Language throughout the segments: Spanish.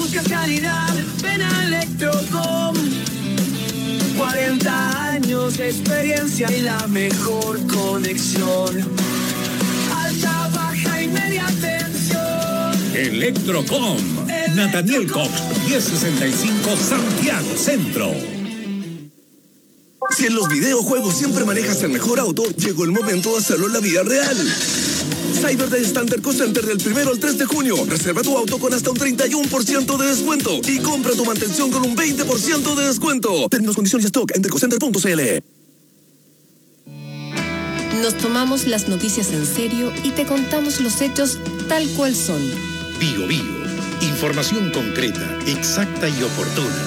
buscas calidad, ven a Electrocom. 40 años de experiencia y la mejor conexión. Alta, baja y media tensión. Electrocom. Nathaniel Cox, 1065 Santiago Centro. Si en los videojuegos siempre manejas el mejor auto, llegó el momento de hacerlo en la vida real. Cyber Day está en Terco Center del 1 al 3 de junio. Reserva tu auto con hasta un 31% de descuento y compra tu mantención con un 20% de descuento. Términos, condiciones y stock en tercocenter.cl. Nos tomamos las noticias en serio y te contamos los hechos tal cual son. Bio Bio. Información concreta, exacta y oportuna.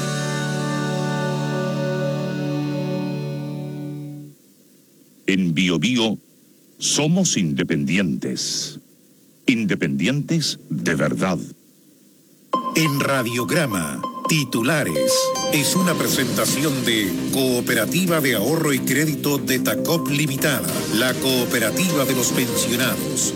En Bio Bio somos independientes. Independientes de verdad. En Radiograma, titulares. Es una presentación de Cooperativa de Ahorro y Crédito de Tacop Limitada, la cooperativa de los pensionados.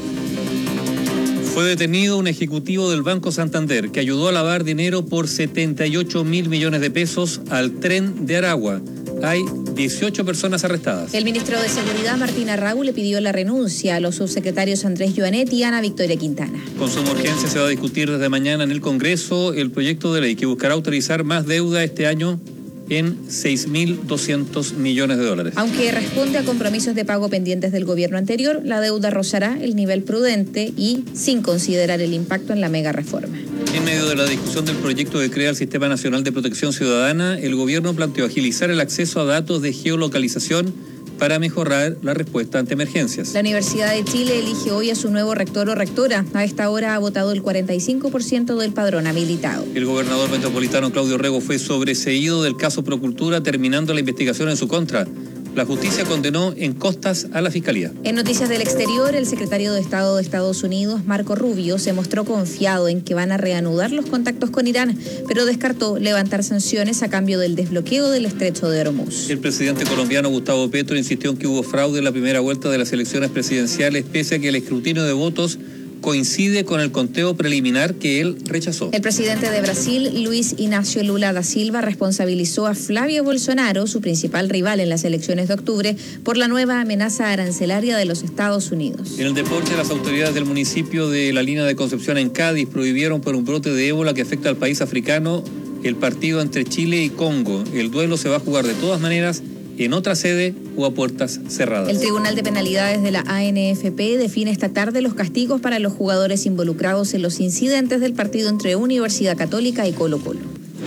Fue detenido un ejecutivo del Banco Santander que ayudó a lavar dinero por 78 mil millones de pesos al tren de Aragua. Hay 18 personas arrestadas. El ministro de Seguridad, Martín Arrau, le pidió la renuncia a los subsecretarios Andrés Joanet y Ana Victoria Quintana. Con suma urgencia se va a discutir desde mañana en el Congreso el proyecto de ley que buscará autorizar más deuda este año en 6.200 millones de dólares. Aunque responde a compromisos de pago pendientes del gobierno anterior, la deuda rozará el nivel prudente y sin considerar el impacto en la mega reforma. En medio de la discusión del proyecto que crea el Sistema Nacional de Protección Ciudadana, el gobierno planteó agilizar el acceso a datos de geolocalización para mejorar la respuesta ante emergencias. La Universidad de Chile elige hoy a su nuevo rector o rectora. A esta hora ha votado el 45% del padrón habilitado. El gobernador metropolitano Claudio Rego fue sobreseído del caso Procultura, terminando la investigación en su contra. La justicia condenó en costas a la Fiscalía. En noticias del exterior, el secretario de Estado de Estados Unidos, Marco Rubio, se mostró confiado en que van a reanudar los contactos con Irán, pero descartó levantar sanciones a cambio del desbloqueo del estrecho de Hormuz. El presidente colombiano Gustavo Petro insistió en que hubo fraude en la primera vuelta de las elecciones presidenciales, pese a que el escrutinio de votos coincide con el conteo preliminar que él rechazó. El presidente de Brasil, Luis Inácio Lula da Silva, responsabilizó a Flavio Bolsonaro, su principal rival en las elecciones de octubre, por la nueva amenaza arancelaria de los Estados Unidos. En el deporte, las autoridades del municipio de La Línea de Concepción en Cádiz prohibieron por un brote de ébola que afecta al país africano el partido entre Chile y Congo. El duelo se va a jugar de todas maneras en otra sede o a puertas cerradas. El Tribunal de Penalidades de la ANFP define esta tarde los castigos para los jugadores involucrados en los incidentes del partido entre Universidad Católica y Colo-Colo.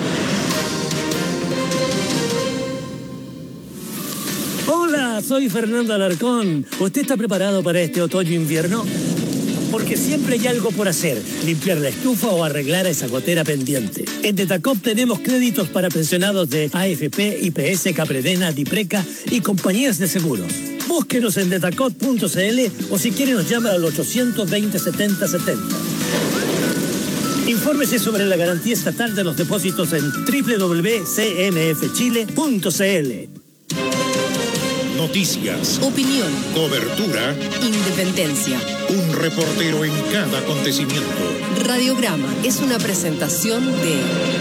Hola, soy Fernando Alarcón. ¿Usted está preparado para este otoño-invierno? Porque siempre hay algo por hacer, limpiar la estufa o arreglar esa gotera pendiente. En Detacop tenemos créditos para pensionados de AFP, IPS, Capredena, Dipreca y compañías de seguros. Búsquenos en detacop.cl o si quiere nos llama al 820-7070. Infórmese sobre la garantía estatal de los depósitos en www.cnfchile.cl. Noticias, Opinión, cobertura, independencia. un reportero en cada acontecimiento. Radiograma es una presentación de...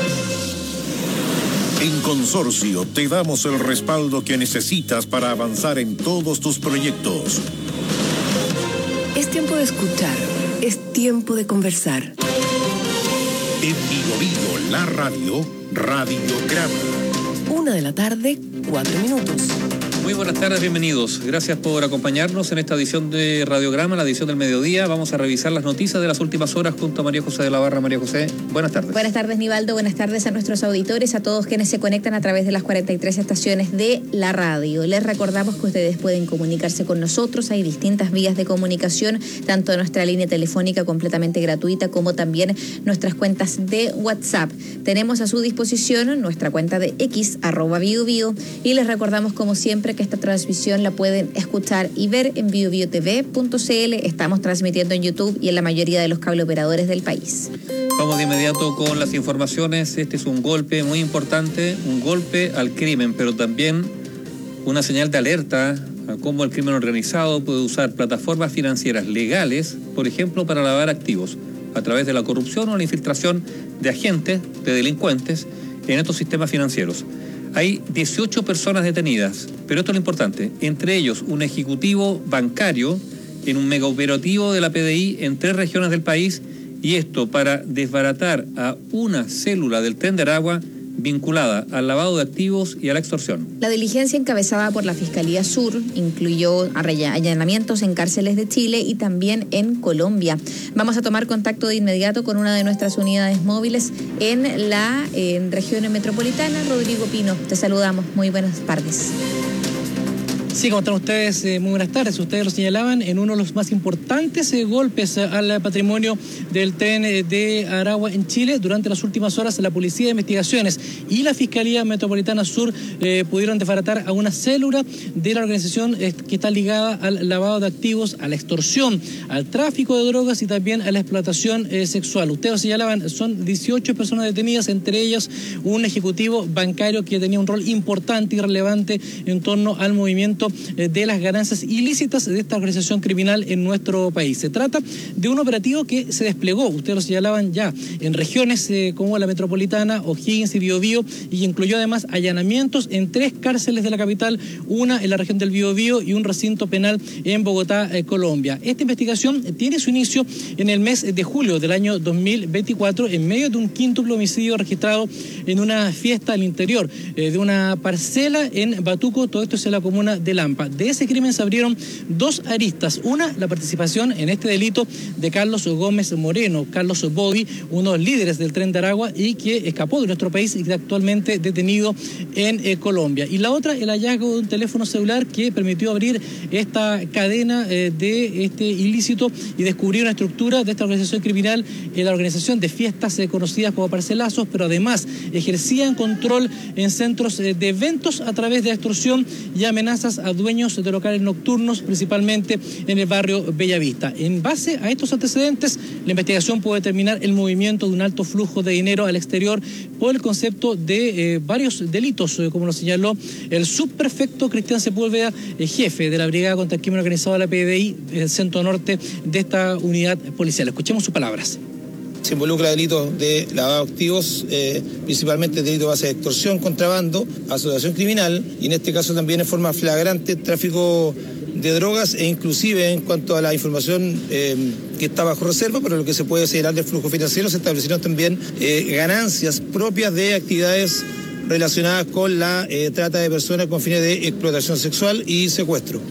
En Consorcio te damos el respaldo que necesitas para avanzar en todos tus proyectos. Es tiempo de escuchar, es tiempo de conversar. En Vigo Vigo, la radio, Radiograma. 1:00 p.m, 4 minutos. Muy buenas tardes, bienvenidos. Gracias por acompañarnos en esta edición de Radiograma, la edición del mediodía. Vamos a revisar las noticias de las últimas horas junto a María José de la Barra. María José, buenas tardes. Buenas tardes, Nivaldo. Buenas tardes a nuestros auditores, a todos quienes se conectan a través de las 43 estaciones de la radio. Les recordamos que ustedes pueden comunicarse con nosotros. Hay distintas vías de comunicación, tanto nuestra línea telefónica completamente gratuita como también nuestras cuentas de WhatsApp. Tenemos a su disposición nuestra cuenta de X, @BioBio, y les recordamos como siempre que esta transmisión la pueden escuchar y ver en biobiotv.cl. Estamos transmitiendo en YouTube y en la mayoría de los cable operadores del país. Vamos de inmediato con las informaciones. Este es un golpe muy importante, un golpe al crimen, pero también una señal de alerta a cómo el crimen organizado puede usar plataformas financieras legales, por ejemplo, para lavar activos. a través de la corrupción o la infiltración de agentes, de delincuentes, en estos sistemas financieros. Hay 18 personas detenidas, pero esto es lo importante, entre ellos un ejecutivo bancario en un megaoperativo de la PDI en 3 regiones del país, y esto para desbaratar a una célula del Tren de Aragua vinculada al lavado de activos y a la extorsión. La diligencia encabezada por la Fiscalía Sur incluyó allanamientos en cárceles de Chile y también en Colombia. Vamos a tomar contacto de inmediato con una de nuestras unidades móviles en la región metropolitana. Rodrigo Pino, te saludamos. Muy buenas tardes. Sí, como están ustedes, muy buenas tardes. Ustedes lo señalaban en uno de los más importantes golpes al patrimonio del tren de Aragua en Chile. Durante las últimas horas, la Policía de Investigaciones y la Fiscalía Metropolitana Sur pudieron desbaratar a una célula de la organización que está ligada al lavado de activos, a la extorsión, al tráfico de drogas y también a la explotación sexual. Ustedes lo señalaban, son 18 personas detenidas, entre ellas un ejecutivo bancario que tenía un rol importante y relevante en torno al movimiento de las ganancias ilícitas de esta organización criminal en nuestro país. Se trata de un operativo que se desplegó, ustedes lo señalaban ya, en regiones como la metropolitana, O'Higgins y Biobío, y incluyó además allanamientos en 3 cárceles de la capital, una en la región del Biobío y un recinto penal en Bogotá, Colombia. Esta investigación tiene su inicio en el mes de julio del año 2024, en medio de un quíntuple homicidio registrado en una fiesta al interior de una parcela en Batuco, todo esto es en la comuna de Lampa. De ese crimen se abrieron 2 aristas. Una, la participación en este delito de Carlos Gómez Moreno, Carlos Bobby, uno de los líderes del Tren de Aragua y que escapó de nuestro país y que actualmente detenido en Colombia. Y la otra, el hallazgo de un teléfono celular que permitió abrir esta cadena de este ilícito y descubrir una estructura de esta organización criminal, la organización de fiestas conocidas como parcelazos, pero además ejercían control en centros de eventos a través de extorsión y amenazas a dueños de locales nocturnos, principalmente en el barrio Bellavista. En base a estos antecedentes, la investigación puede determinar el movimiento de un alto flujo de dinero al exterior por el concepto de varios delitos, como lo señaló el subprefecto Cristian Sepúlveda, jefe de la Brigada contra el Crimen Organizado de la PDI, el centro norte de esta unidad policial. Escuchemos sus palabras. Se involucra delitos de lavado de activos, principalmente delito de base de extorsión, contrabando, asociación criminal y en este caso también en forma flagrante tráfico de drogas e inclusive en cuanto a la información que está bajo reserva, pero lo que se puede señalar del flujo financiero, se establecieron también ganancias propias de actividades relacionadas con la trata de personas con fines de explotación sexual y secuestro.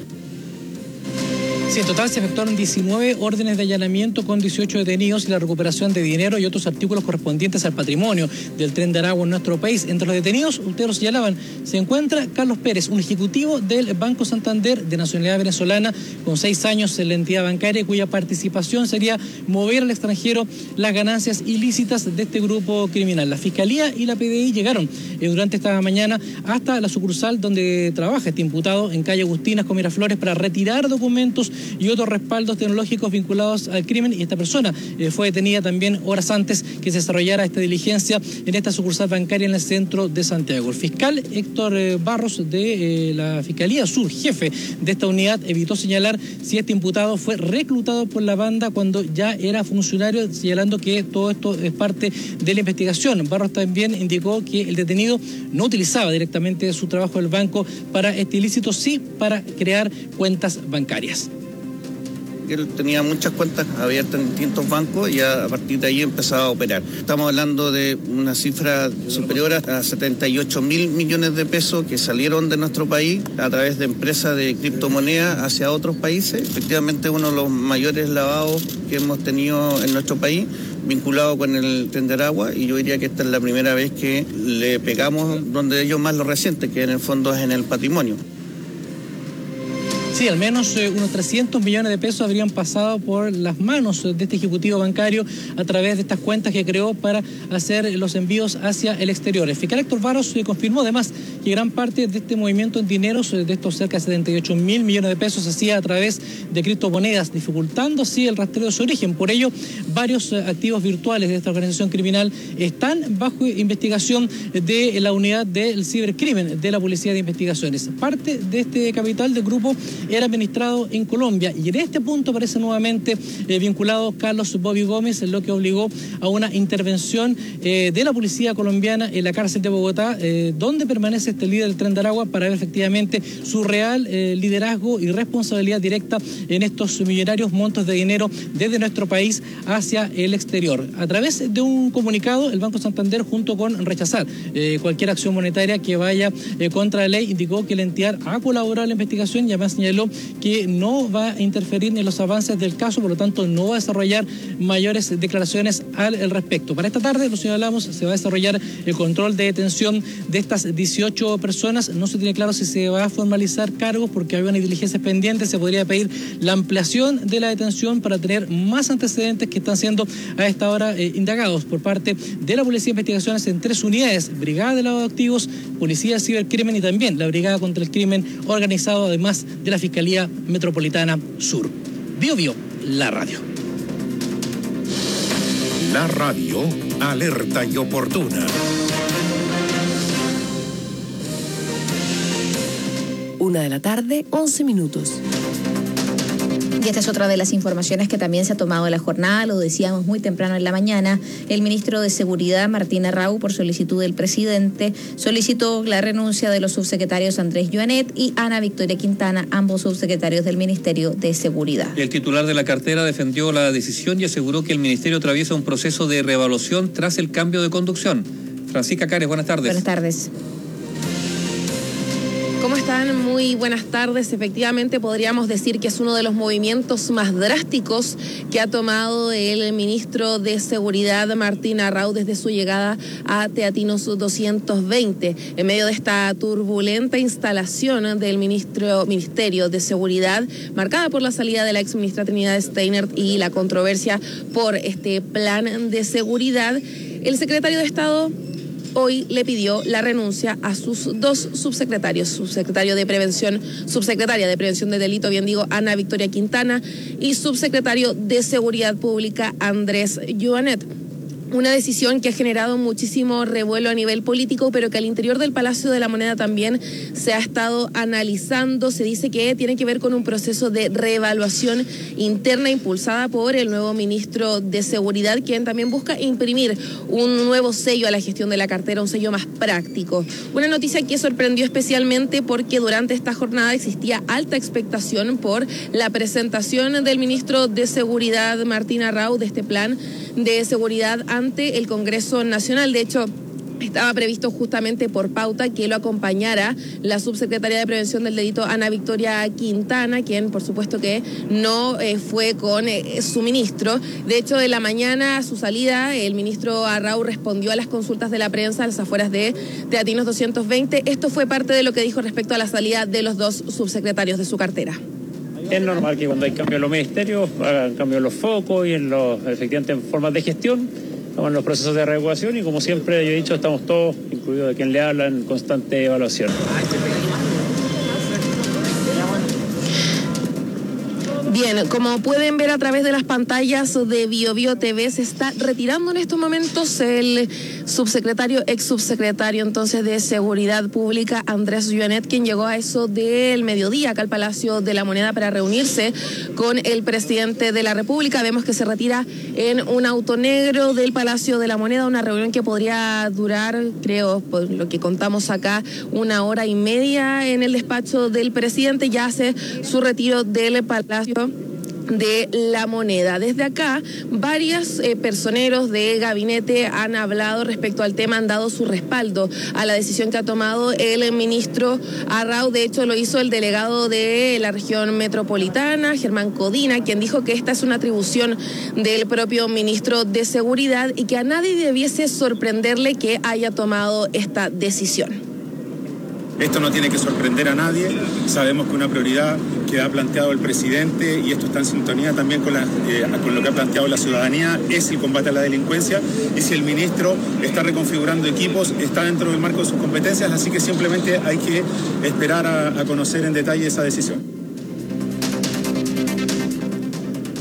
Sí, en total se efectuaron 19 órdenes de allanamiento con 18 detenidos y la recuperación de dinero y otros artículos correspondientes al patrimonio del Tren de Aragua en nuestro país. Entre los detenidos, ustedes lo señalaban, se encuentra Carlos Pérez, un ejecutivo del Banco Santander de nacionalidad venezolana con 6 años en la entidad bancaria, cuya participación sería mover al extranjero las ganancias ilícitas de este grupo criminal. La Fiscalía y la PDI llegaron durante esta mañana hasta la sucursal donde trabaja este imputado en calle Agustinas con Miraflores para retirar documentos y otros respaldos tecnológicos vinculados al crimen, y esta persona fue detenida también horas antes que se desarrollara esta diligencia en esta sucursal bancaria en el centro de Santiago. El fiscal Héctor Barros de la Fiscalía Sur, jefe de esta unidad, evitó señalar si este imputado fue reclutado por la banda cuando ya era funcionario, señalando que todo esto es parte de la investigación. Barros también indicó que el detenido no utilizaba directamente su trabajo del banco para este ilícito, sí para crear cuentas bancarias. Él tenía muchas cuentas abiertas en distintos bancos y a partir de ahí empezaba a operar. Estamos hablando de una cifra superior a 78 mil millones de pesos que salieron de nuestro país a través de empresas de criptomonedas hacia otros países. Efectivamente, uno de los mayores lavados que hemos tenido en nuestro país, vinculado con el Tren de Aragua, y yo diría que esta es la primera vez que le pegamos donde ellos más lo resienten, que en el fondo es en el patrimonio. Sí, al menos unos 300 millones de pesos habrían pasado por las manos de este ejecutivo bancario a través de estas cuentas que creó para hacer los envíos hacia el exterior. El fiscal Héctor Barros confirmó además que gran parte de este movimiento en dineros, de estos cerca de 78 mil millones de pesos, se hacía a través de criptomonedas, dificultando así el rastreo de su origen. Por ello, varios activos virtuales de esta organización criminal están bajo investigación de la unidad del cibercrimen de la Policía de Investigaciones. Parte de este capital del grupo era administrado en Colombia. Y en este punto aparece nuevamente vinculado Carlos Bobby Gómez, lo que obligó a una intervención de la policía colombiana en la cárcel de Bogotá, donde permanece este líder del Tren de Aragua, para ver efectivamente su real liderazgo y responsabilidad directa en estos millonarios montos de dinero desde nuestro país hacia el exterior. A través de un comunicado, el Banco Santander, junto con rechazar cualquier acción monetaria que vaya contra la ley, indicó que la entidad ha colaborado en la investigación y además señaló que no va a interferir en los avances del caso, por lo tanto no va a desarrollar mayores declaraciones al respecto. Para esta tarde, lo señalamos, se va a desarrollar el control de detención de estas 18 personas. No se tiene claro si se va a formalizar cargos porque hay una diligencia pendiente. Se podría pedir la ampliación de la detención para tener más antecedentes que están siendo a esta hora indagados por parte de la Policía de Investigaciones en 3 unidades: Brigada de Lavado de Activos, Policía de Cibercrimen y también la Brigada contra el Crimen Organizado, además de la Fiscalía Metropolitana Sur. Bio Bio, la radio. La radio, alerta y oportuna. 1:11 p.m. Y esta es otra de las informaciones que también se ha tomado en la jornada, lo decíamos muy temprano en la mañana. El ministro de Seguridad, Martín Arrau, por solicitud del presidente, solicitó la renuncia de los subsecretarios Andrés Joanet y Ana Victoria Quintana, ambos subsecretarios del Ministerio de Seguridad. El titular de la cartera defendió la decisión y aseguró que el ministerio atraviesa un proceso de reevaluación tras el cambio de conducción. Francisca Cares, buenas tardes. Buenas tardes. ¿Cómo están? Muy buenas tardes. Efectivamente, podríamos decir que es uno de los movimientos más drásticos que ha tomado el ministro de Seguridad, Martín Arrau, desde su llegada a Teatinos 220. En medio de esta turbulenta instalación del Ministerio de Seguridad, marcada por la salida de la exministra Trinidad Steiner y la controversia por este plan de seguridad, el secretario de Estado hoy le pidió la renuncia a sus 2 subsecretarios, subsecretaria de Prevención de Delito, bien digo, Ana Victoria Quintana, y subsecretario de Seguridad Pública, Andrés Joanet. Una decisión que ha generado muchísimo revuelo a nivel político, pero que al interior del Palacio de la Moneda también se ha estado analizando. Se dice que tiene que ver con un proceso de reevaluación interna impulsada por el nuevo ministro de Seguridad, quien también busca imprimir un nuevo sello a la gestión de la cartera, un sello más práctico. Una noticia que sorprendió especialmente porque durante esta jornada existía alta expectación por la presentación del ministro de Seguridad, Martín Arrau, de este plan de seguridad ante el Congreso Nacional. De hecho, estaba previsto justamente por pauta que lo acompañara la subsecretaria de Prevención del Delito, Ana Victoria Quintana, quien por supuesto que no fue con su ministro. De hecho, de la mañana a su salida, el ministro Arrau respondió a las consultas de la prensa a las afueras de Teatinos 220. Esto fue parte de lo que dijo respecto a la salida de los 2 subsecretarios de su cartera. Es normal que cuando hay cambios en los ministerios, hagan cambios en los focos y efectivamente en formas de gestión, en los procesos de reevaluación, y como siempre yo he dicho, estamos todos, incluido de quien le habla, en constante evaluación. Bien, como pueden ver a través de las pantallas de Bio Bio TV, se está retirando en estos momentos el ex subsecretario entonces de Seguridad Pública, Andrés Joanet, quien llegó a eso del mediodía acá al Palacio de la Moneda para reunirse con el presidente de la República. Vemos que se retira en un auto negro del Palacio de la Moneda, una reunión que podría durar, creo, por lo que contamos acá, 1 hora y media en el despacho del presidente. Ya hace su retiro del Palacio de la Moneda. Desde acá, varios personeros de gabinete han hablado respecto al tema, han dado su respaldo a la decisión que ha tomado el ministro Arrau. De hecho, lo hizo el delegado de la región metropolitana, Germán Codina, quien dijo que esta es una atribución del propio ministro de Seguridad y que a nadie debiese sorprenderle que haya tomado esta decisión. Esto no tiene que sorprender a nadie. Sabemos que una prioridad que ha planteado el presidente, y esto está en sintonía también con lo que ha planteado la ciudadanía, es el combate a la delincuencia. Y si el ministro está reconfigurando equipos, está dentro del marco de sus competencias, así que simplemente hay que esperar a conocer en detalle esa decisión.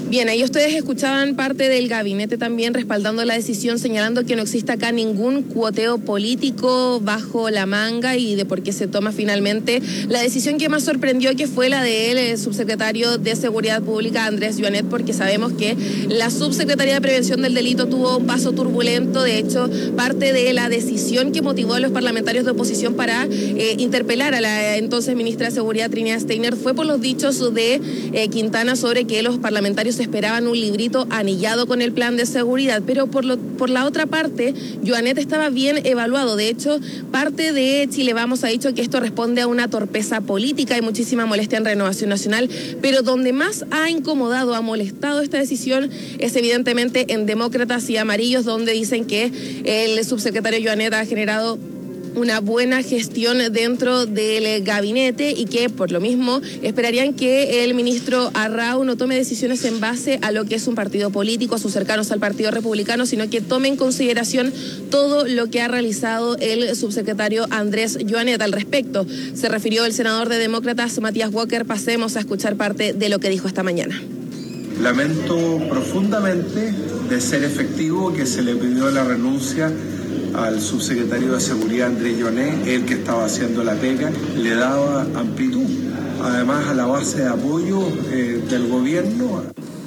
Bien, ahí ustedes escuchaban parte del gabinete también respaldando la decisión, señalando que no existe acá ningún cuoteo político bajo la manga y de por qué se toma finalmente la decisión que más sorprendió, que fue la del subsecretario de Seguridad Pública, Andrés Joanet, porque sabemos que la subsecretaría de Prevención del Delito tuvo un paso turbulento. De hecho, parte de la decisión que motivó a los parlamentarios de oposición para interpelar a la entonces ministra de Seguridad, Trinidad Steiner, fue por los dichos de Quintana sobre que los parlamentarios esperaban un librito anillado con el plan de seguridad, pero por la otra parte, Joanet estaba bien evaluado. De hecho, parte de Chile Vamos ha dicho que esto responde a una torpeza política y muchísima molestia en Renovación Nacional, pero donde más ha incomodado, ha molestado esta decisión es evidentemente en Demócratas y Amarillos, donde dicen que el subsecretario Joanet ha generado una buena gestión dentro del gabinete y que por lo mismo esperarían que el ministro Arrau no tome decisiones en base a lo que es un partido político, a sus cercanos al Partido Republicano, sino que tome en consideración todo lo que ha realizado el subsecretario Andrés Joanet. Al respecto se refirió el senador de Demócratas, Matías Walker. Pasemos a escuchar parte de lo que dijo esta mañana. Lamento profundamente, de ser efectivo, que se le pidió la renuncia al subsecretario de Seguridad, Andrés Joanet, el que estaba haciendo la pega, le daba amplitud, además a la base de apoyo del gobierno.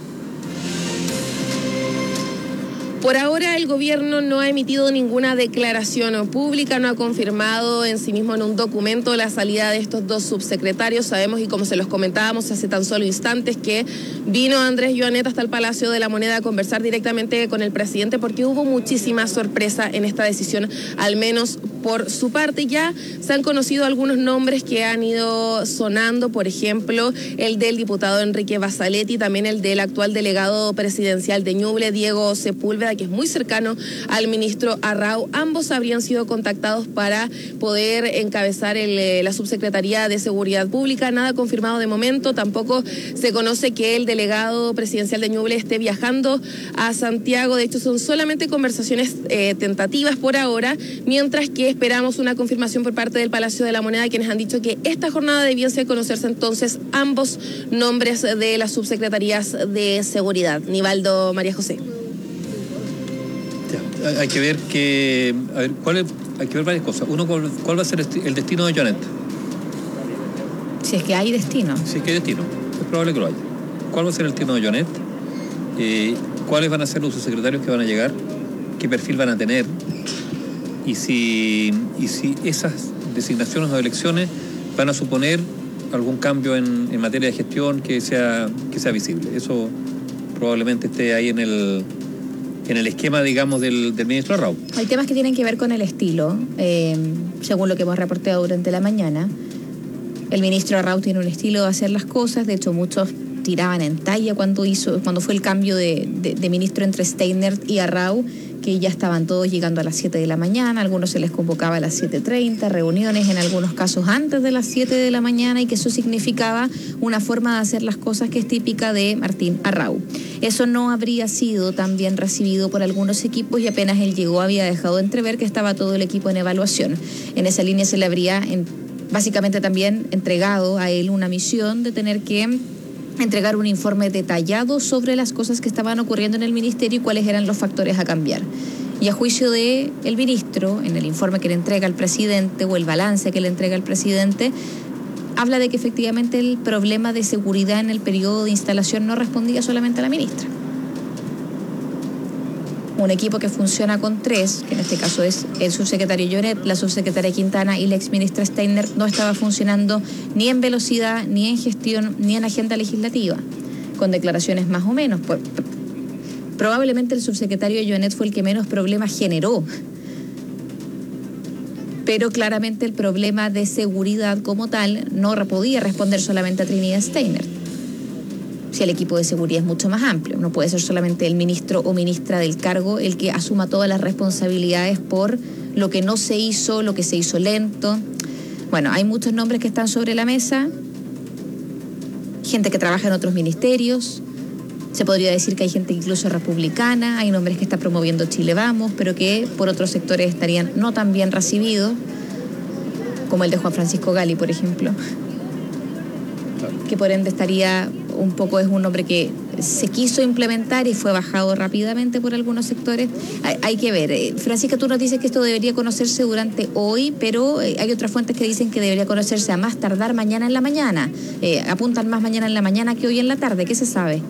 Por ahora el gobierno no ha emitido ninguna declaración pública, no ha confirmado en sí mismo en un documento la salida de estos dos subsecretarios. Sabemos, y como se los comentábamos hace tan solo instantes, que vino Andrés Joanet hasta el Palacio de la Moneda a conversar directamente con el presidente porque hubo muchísima sorpresa en esta decisión, al menos por su parte. Ya se han conocido algunos nombres que han ido sonando, por ejemplo, el del diputado Enrique Basaletti, también el del actual delegado presidencial de Ñuble, Diego Sepúlveda, que es muy cercano al ministro Arrau. Ambos habrían sido contactados para poder encabezar la subsecretaría de Seguridad Pública. Nada confirmado de momento. Tampoco se conoce que el delegado presidencial de Ñuble esté viajando a Santiago. De hecho, son solamente conversaciones tentativas por ahora, mientras que esperamos una confirmación por parte del Palacio de la Moneda, quienes han dicho que esta jornada debiese conocerse entonces ambos nombres de las subsecretarías de Seguridad. Nivaldo, María José. Hay que ver hay que ver varias cosas. Uno, ¿cuál va a ser el destino de Joanet? Si es que hay destino. Si es que hay destino, es probable que lo haya. ¿Cuál va a ser el destino de Joanet? ¿Cuáles van a ser los subsecretarios que van a llegar? ¿Qué perfil van a tener? Y si esas designaciones o elecciones van a suponer algún cambio en materia de gestión que sea visible. Eso probablemente esté ahí en el esquema, digamos, del ministro Arrau. Hay temas que tienen que ver con el estilo, según lo que hemos reportado durante la mañana. El ministro Arrau tiene un estilo de hacer las cosas. De hecho, muchos tiraban en talla cuando fue el cambio de ministro entre Steiner y Arrau, que ya estaban todos llegando a las 7 de la mañana, algunos se les convocaba a las 7:30, reuniones en algunos casos antes de las 7 de la mañana, y que eso significaba una forma de hacer las cosas que es típica de Martín Arrau. Eso no habría sido tan bien recibido por algunos equipos, y apenas él llegó había dejado entrever que estaba todo el equipo en evaluación. En esa línea se le habría básicamente también entregado a él una misión de tener que entregar un informe detallado sobre las cosas que estaban ocurriendo en el ministerio y cuáles eran los factores a cambiar. Y a juicio del ministro, en el informe que le entrega al presidente o el balance que le entrega al presidente, habla de que efectivamente el problema de seguridad en el periodo de instalación no respondía solamente a la ministra. Un equipo que funciona con tres, que en este caso es el subsecretario Joanet, la subsecretaria Quintana y la exministra Steiner, no estaba funcionando ni en velocidad, ni en gestión, ni en agenda legislativa, con declaraciones más o menos. Probablemente el subsecretario Joanet fue el que menos problemas generó, pero claramente el problema de seguridad como tal no podía responder solamente a Trinidad Steiner. Si el equipo de seguridad es mucho más amplio, no puede ser solamente el ministro o ministra del cargo el que asuma todas las responsabilidades por lo que no se hizo, lo que se hizo lento. Bueno, hay muchos nombres que están sobre la mesa, gente que trabaja en otros ministerios, se podría decir que hay gente incluso republicana, hay nombres que está promoviendo Chile Vamos, pero que por otros sectores estarían no tan bien recibidos, como el de Juan Francisco Gali, por ejemplo, que por ende estaría un poco, es un nombre que se quiso implementar y fue bajado rápidamente por algunos sectores. Hay que ver. Francisca, tú nos dices que esto debería conocerse durante hoy, pero hay otras fuentes que dicen que debería conocerse a más tardar mañana en la mañana. Apuntan más mañana en la mañana que hoy en la tarde. ¿Qué se sabe?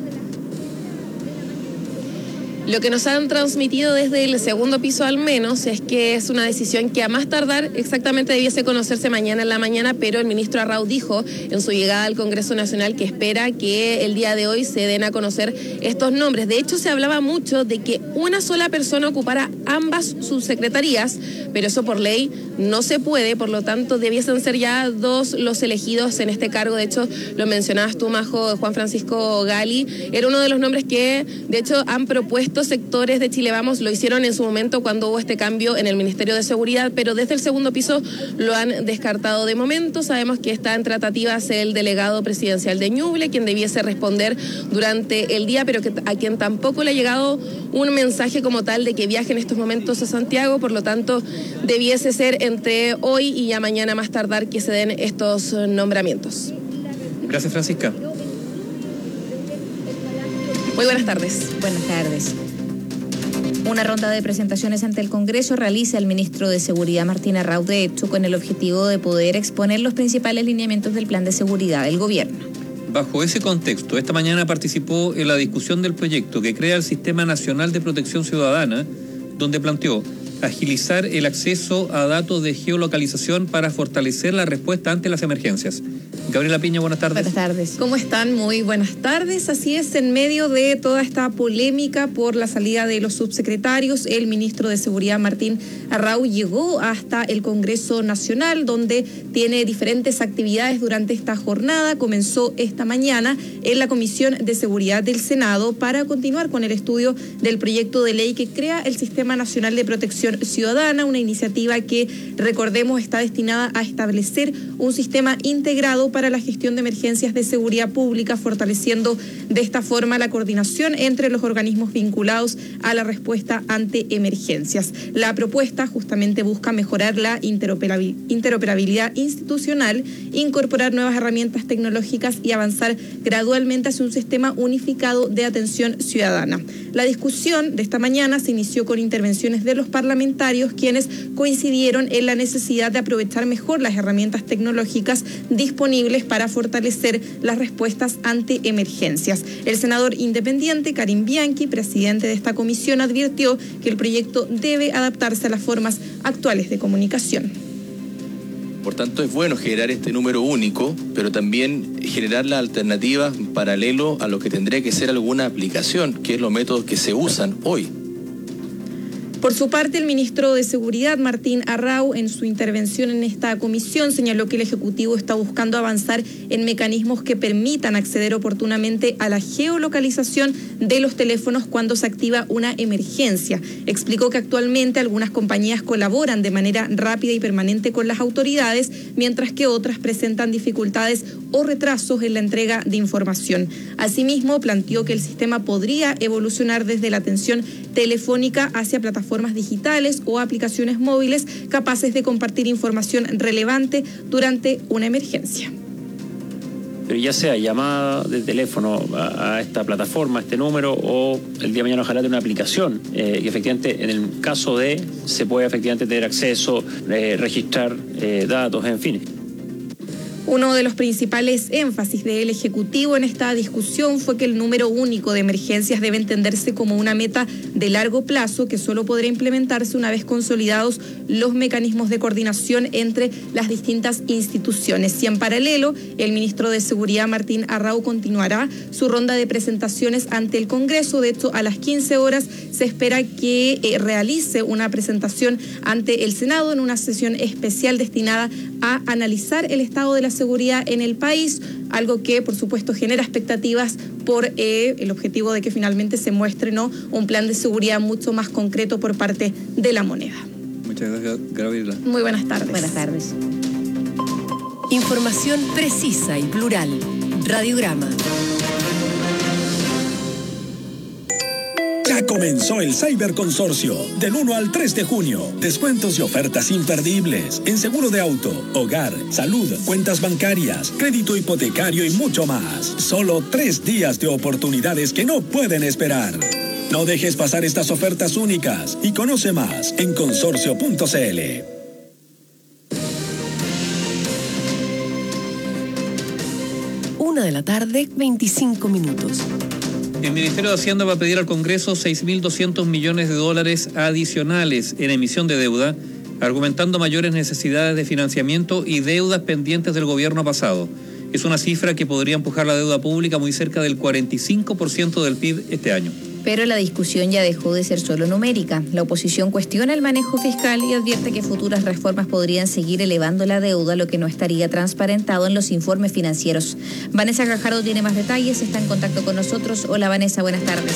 Lo que nos han transmitido desde el segundo piso al menos es que es una decisión que a más tardar exactamente debiese conocerse mañana en la mañana, pero el ministro Arrau dijo en su llegada al Congreso Nacional que espera que el día de hoy se den a conocer estos nombres. De hecho, se hablaba mucho de que una sola persona ocupara ambas subsecretarías, pero eso por ley no se puede, por lo tanto debiesen ser ya dos los elegidos en este cargo. De hecho, lo mencionabas tú, Majo, Juan Francisco Gali, era uno de los nombres que de hecho han propuesto sectores de Chile Vamos, lo hicieron en su momento cuando hubo este cambio en el Ministerio de Seguridad, pero desde el segundo piso lo han descartado de momento. Sabemos que está en tratativas el delegado presidencial de Ñuble, quien debiese responder durante el día, pero a quien tampoco le ha llegado un mensaje como tal de que viaje en estos momentos a Santiago, por lo tanto debiese ser entre hoy y ya mañana más tardar que se den estos nombramientos. Gracias, Francisca. Muy buenas tardes. Buenas tardes. Una ronda de presentaciones ante el Congreso realiza el ministro de Seguridad Martín Arrau, de hecho, con el objetivo de poder exponer los principales lineamientos del plan de seguridad del gobierno. Bajo ese contexto, esta mañana participó en la discusión del proyecto que crea el Sistema Nacional de Protección Ciudadana, donde planteó agilizar el acceso a datos de geolocalización para fortalecer la respuesta ante las emergencias. Gabriela Piña, buenas tardes. Buenas tardes. ¿Cómo están? Muy buenas tardes. Así es, en medio de toda esta polémica por la salida de los subsecretarios, el ministro de Seguridad Martín Arrau llegó hasta el Congreso Nacional, donde tiene diferentes actividades durante esta jornada. Comenzó esta mañana en la Comisión de Seguridad del Senado para continuar con el estudio del proyecto de ley que crea el Sistema Nacional de Protección Ciudadana, una iniciativa que, recordemos, está destinada a establecer un sistema integrado para la gestión de emergencias de seguridad pública, fortaleciendo de esta forma la coordinación entre los organismos vinculados a la respuesta ante emergencias. La propuesta justamente busca mejorar la interoperabilidad institucional, incorporar nuevas herramientas tecnológicas y avanzar gradualmente hacia un sistema unificado de atención ciudadana. La discusión de esta mañana se inició con intervenciones de los parlamentarios, quienes coincidieron en la necesidad de aprovechar mejor las herramientas tecnológicas disponibles para fortalecer las respuestas ante emergencias. El senador independiente Karim Bianchi, presidente de esta comisión, advirtió que el proyecto debe adaptarse a las formas actuales de comunicación. Por tanto, es bueno generar este número único, pero también generar la alternativa en paralelo a lo que tendría que ser alguna aplicación, que es los métodos que se usan hoy. Por su parte, el ministro de Seguridad, Martín Arrau, en su intervención en esta comisión, señaló que el Ejecutivo está buscando avanzar en mecanismos que permitan acceder oportunamente a la geolocalización de los teléfonos cuando se activa una emergencia. Explicó que actualmente algunas compañías colaboran de manera rápida y permanente con las autoridades, mientras que otras presentan dificultades o retrasos en la entrega de información. Asimismo, planteó que el sistema podría evolucionar desde la atención telefónica hacia plataformas digitales o aplicaciones móviles capaces de compartir información relevante durante una emergencia. Pero ya sea llamada de teléfono a esta plataforma, a este número, o el día de mañana ojalá de una aplicación, que efectivamente en el caso de se puede efectivamente tener acceso, registrar datos, en fin. Uno de los principales énfasis del Ejecutivo en esta discusión fue que el número único de emergencias debe entenderse como una meta de largo plazo que solo podrá implementarse una vez consolidados los mecanismos de coordinación entre las distintas instituciones. Y en paralelo, el ministro de Seguridad, Martín Arrau, continuará su ronda de presentaciones ante el Congreso. De hecho, a las 15 horas se espera que realice una presentación ante el Senado en una sesión especial destinada a analizar el estado de la seguridad en el país, algo que por supuesto genera expectativas por el objetivo de que finalmente se muestre, ¿no?, un plan de seguridad mucho más concreto por parte de la moneda. Muchas gracias, Gabriela. Muy buenas tardes. Buenas tardes. Información precisa y plural. Radiograma. Ya Comenzó el Cyberconsorcio del 1 al 3 de junio. Descuentos y ofertas imperdibles en seguro de auto, hogar, salud, cuentas bancarias, crédito hipotecario y mucho más. Solo 3 días de oportunidades que no pueden esperar. No dejes pasar estas ofertas únicas y conoce más en consorcio.cl. 1:25 p.m. El Ministerio de Hacienda va a pedir al Congreso $6.200 millones adicionales en emisión de deuda, argumentando mayores necesidades de financiamiento y deudas pendientes del gobierno pasado. Es una cifra que podría empujar la deuda pública muy cerca del 45% del PIB este año. Pero la discusión ya dejó de ser solo numérica. La oposición cuestiona el manejo fiscal y advierte que futuras reformas podrían seguir elevando la deuda, lo que no estaría transparentado en los informes financieros. Vanessa Gajardo tiene más detalles, está en contacto con nosotros. Hola Vanessa, buenas tardes.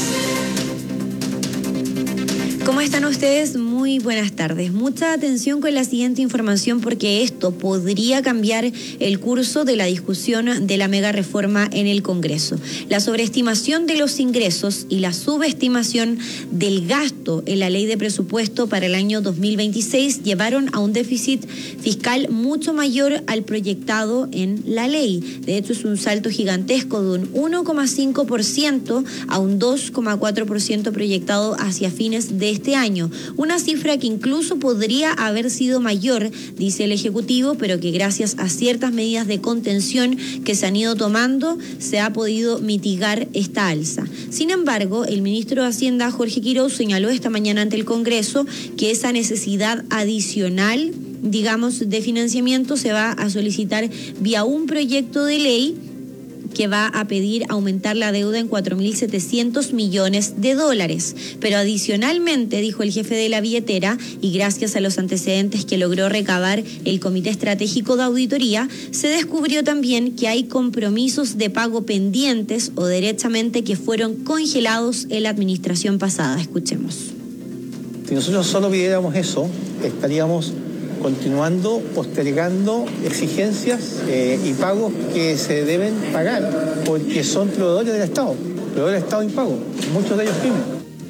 ¿Cómo están ustedes? Muy buenas tardes. Mucha atención con la siguiente información porque esto podría cambiar el curso de la discusión de la mega reforma en el Congreso. La sobreestimación de los ingresos y la subestimación del gasto en la ley de presupuesto para el año 2026 llevaron a un déficit fiscal mucho mayor al proyectado en la ley. De hecho, es un salto gigantesco de un 1,5% a un 2,4% proyectado hacia fines de este año. Una cifra que incluso podría haber sido mayor, dice el Ejecutivo, pero que gracias a ciertas medidas de contención que se han ido tomando, se ha podido mitigar esta alza. Sin embargo, el ministro de Hacienda, Jorge Quiroz, señaló esta mañana ante el Congreso que esa necesidad adicional, digamos, de financiamiento se va a solicitar vía un proyecto de ley que va a pedir aumentar la deuda en $4.700 millones. Pero adicionalmente, dijo el jefe de la billetera, y gracias a los antecedentes que logró recabar el Comité Estratégico de Auditoría, se descubrió también que hay compromisos de pago pendientes o derechamente que fueron congelados en la administración pasada. Escuchemos. Si nosotros solo pidiéramos eso, estaríamos continuando postergando exigencias y pagos que se deben pagar porque son proveedores del Estado impago, muchos de ellos pymes.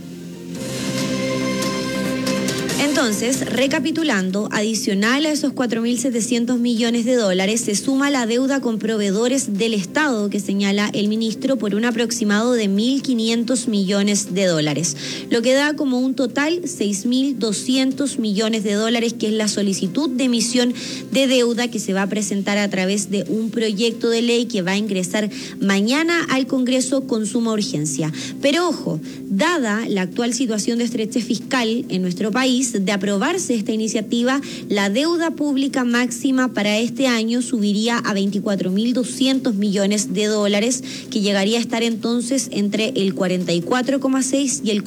Entonces, recapitulando, adicional a esos $4.700 millones, se suma la deuda con proveedores del Estado que señala el ministro por un aproximado de $1.500 millones, lo que da como un total $6.200 millones, que es la solicitud de emisión de deuda que se va a presentar a través de un proyecto de ley que va a ingresar mañana al Congreso con suma urgencia. Pero ojo, dada la actual situación de estrechez fiscal en nuestro país, de aprobarse esta iniciativa, la deuda pública máxima para este año subiría a $24.200 millones, que llegaría a estar entonces entre el 44,6 y el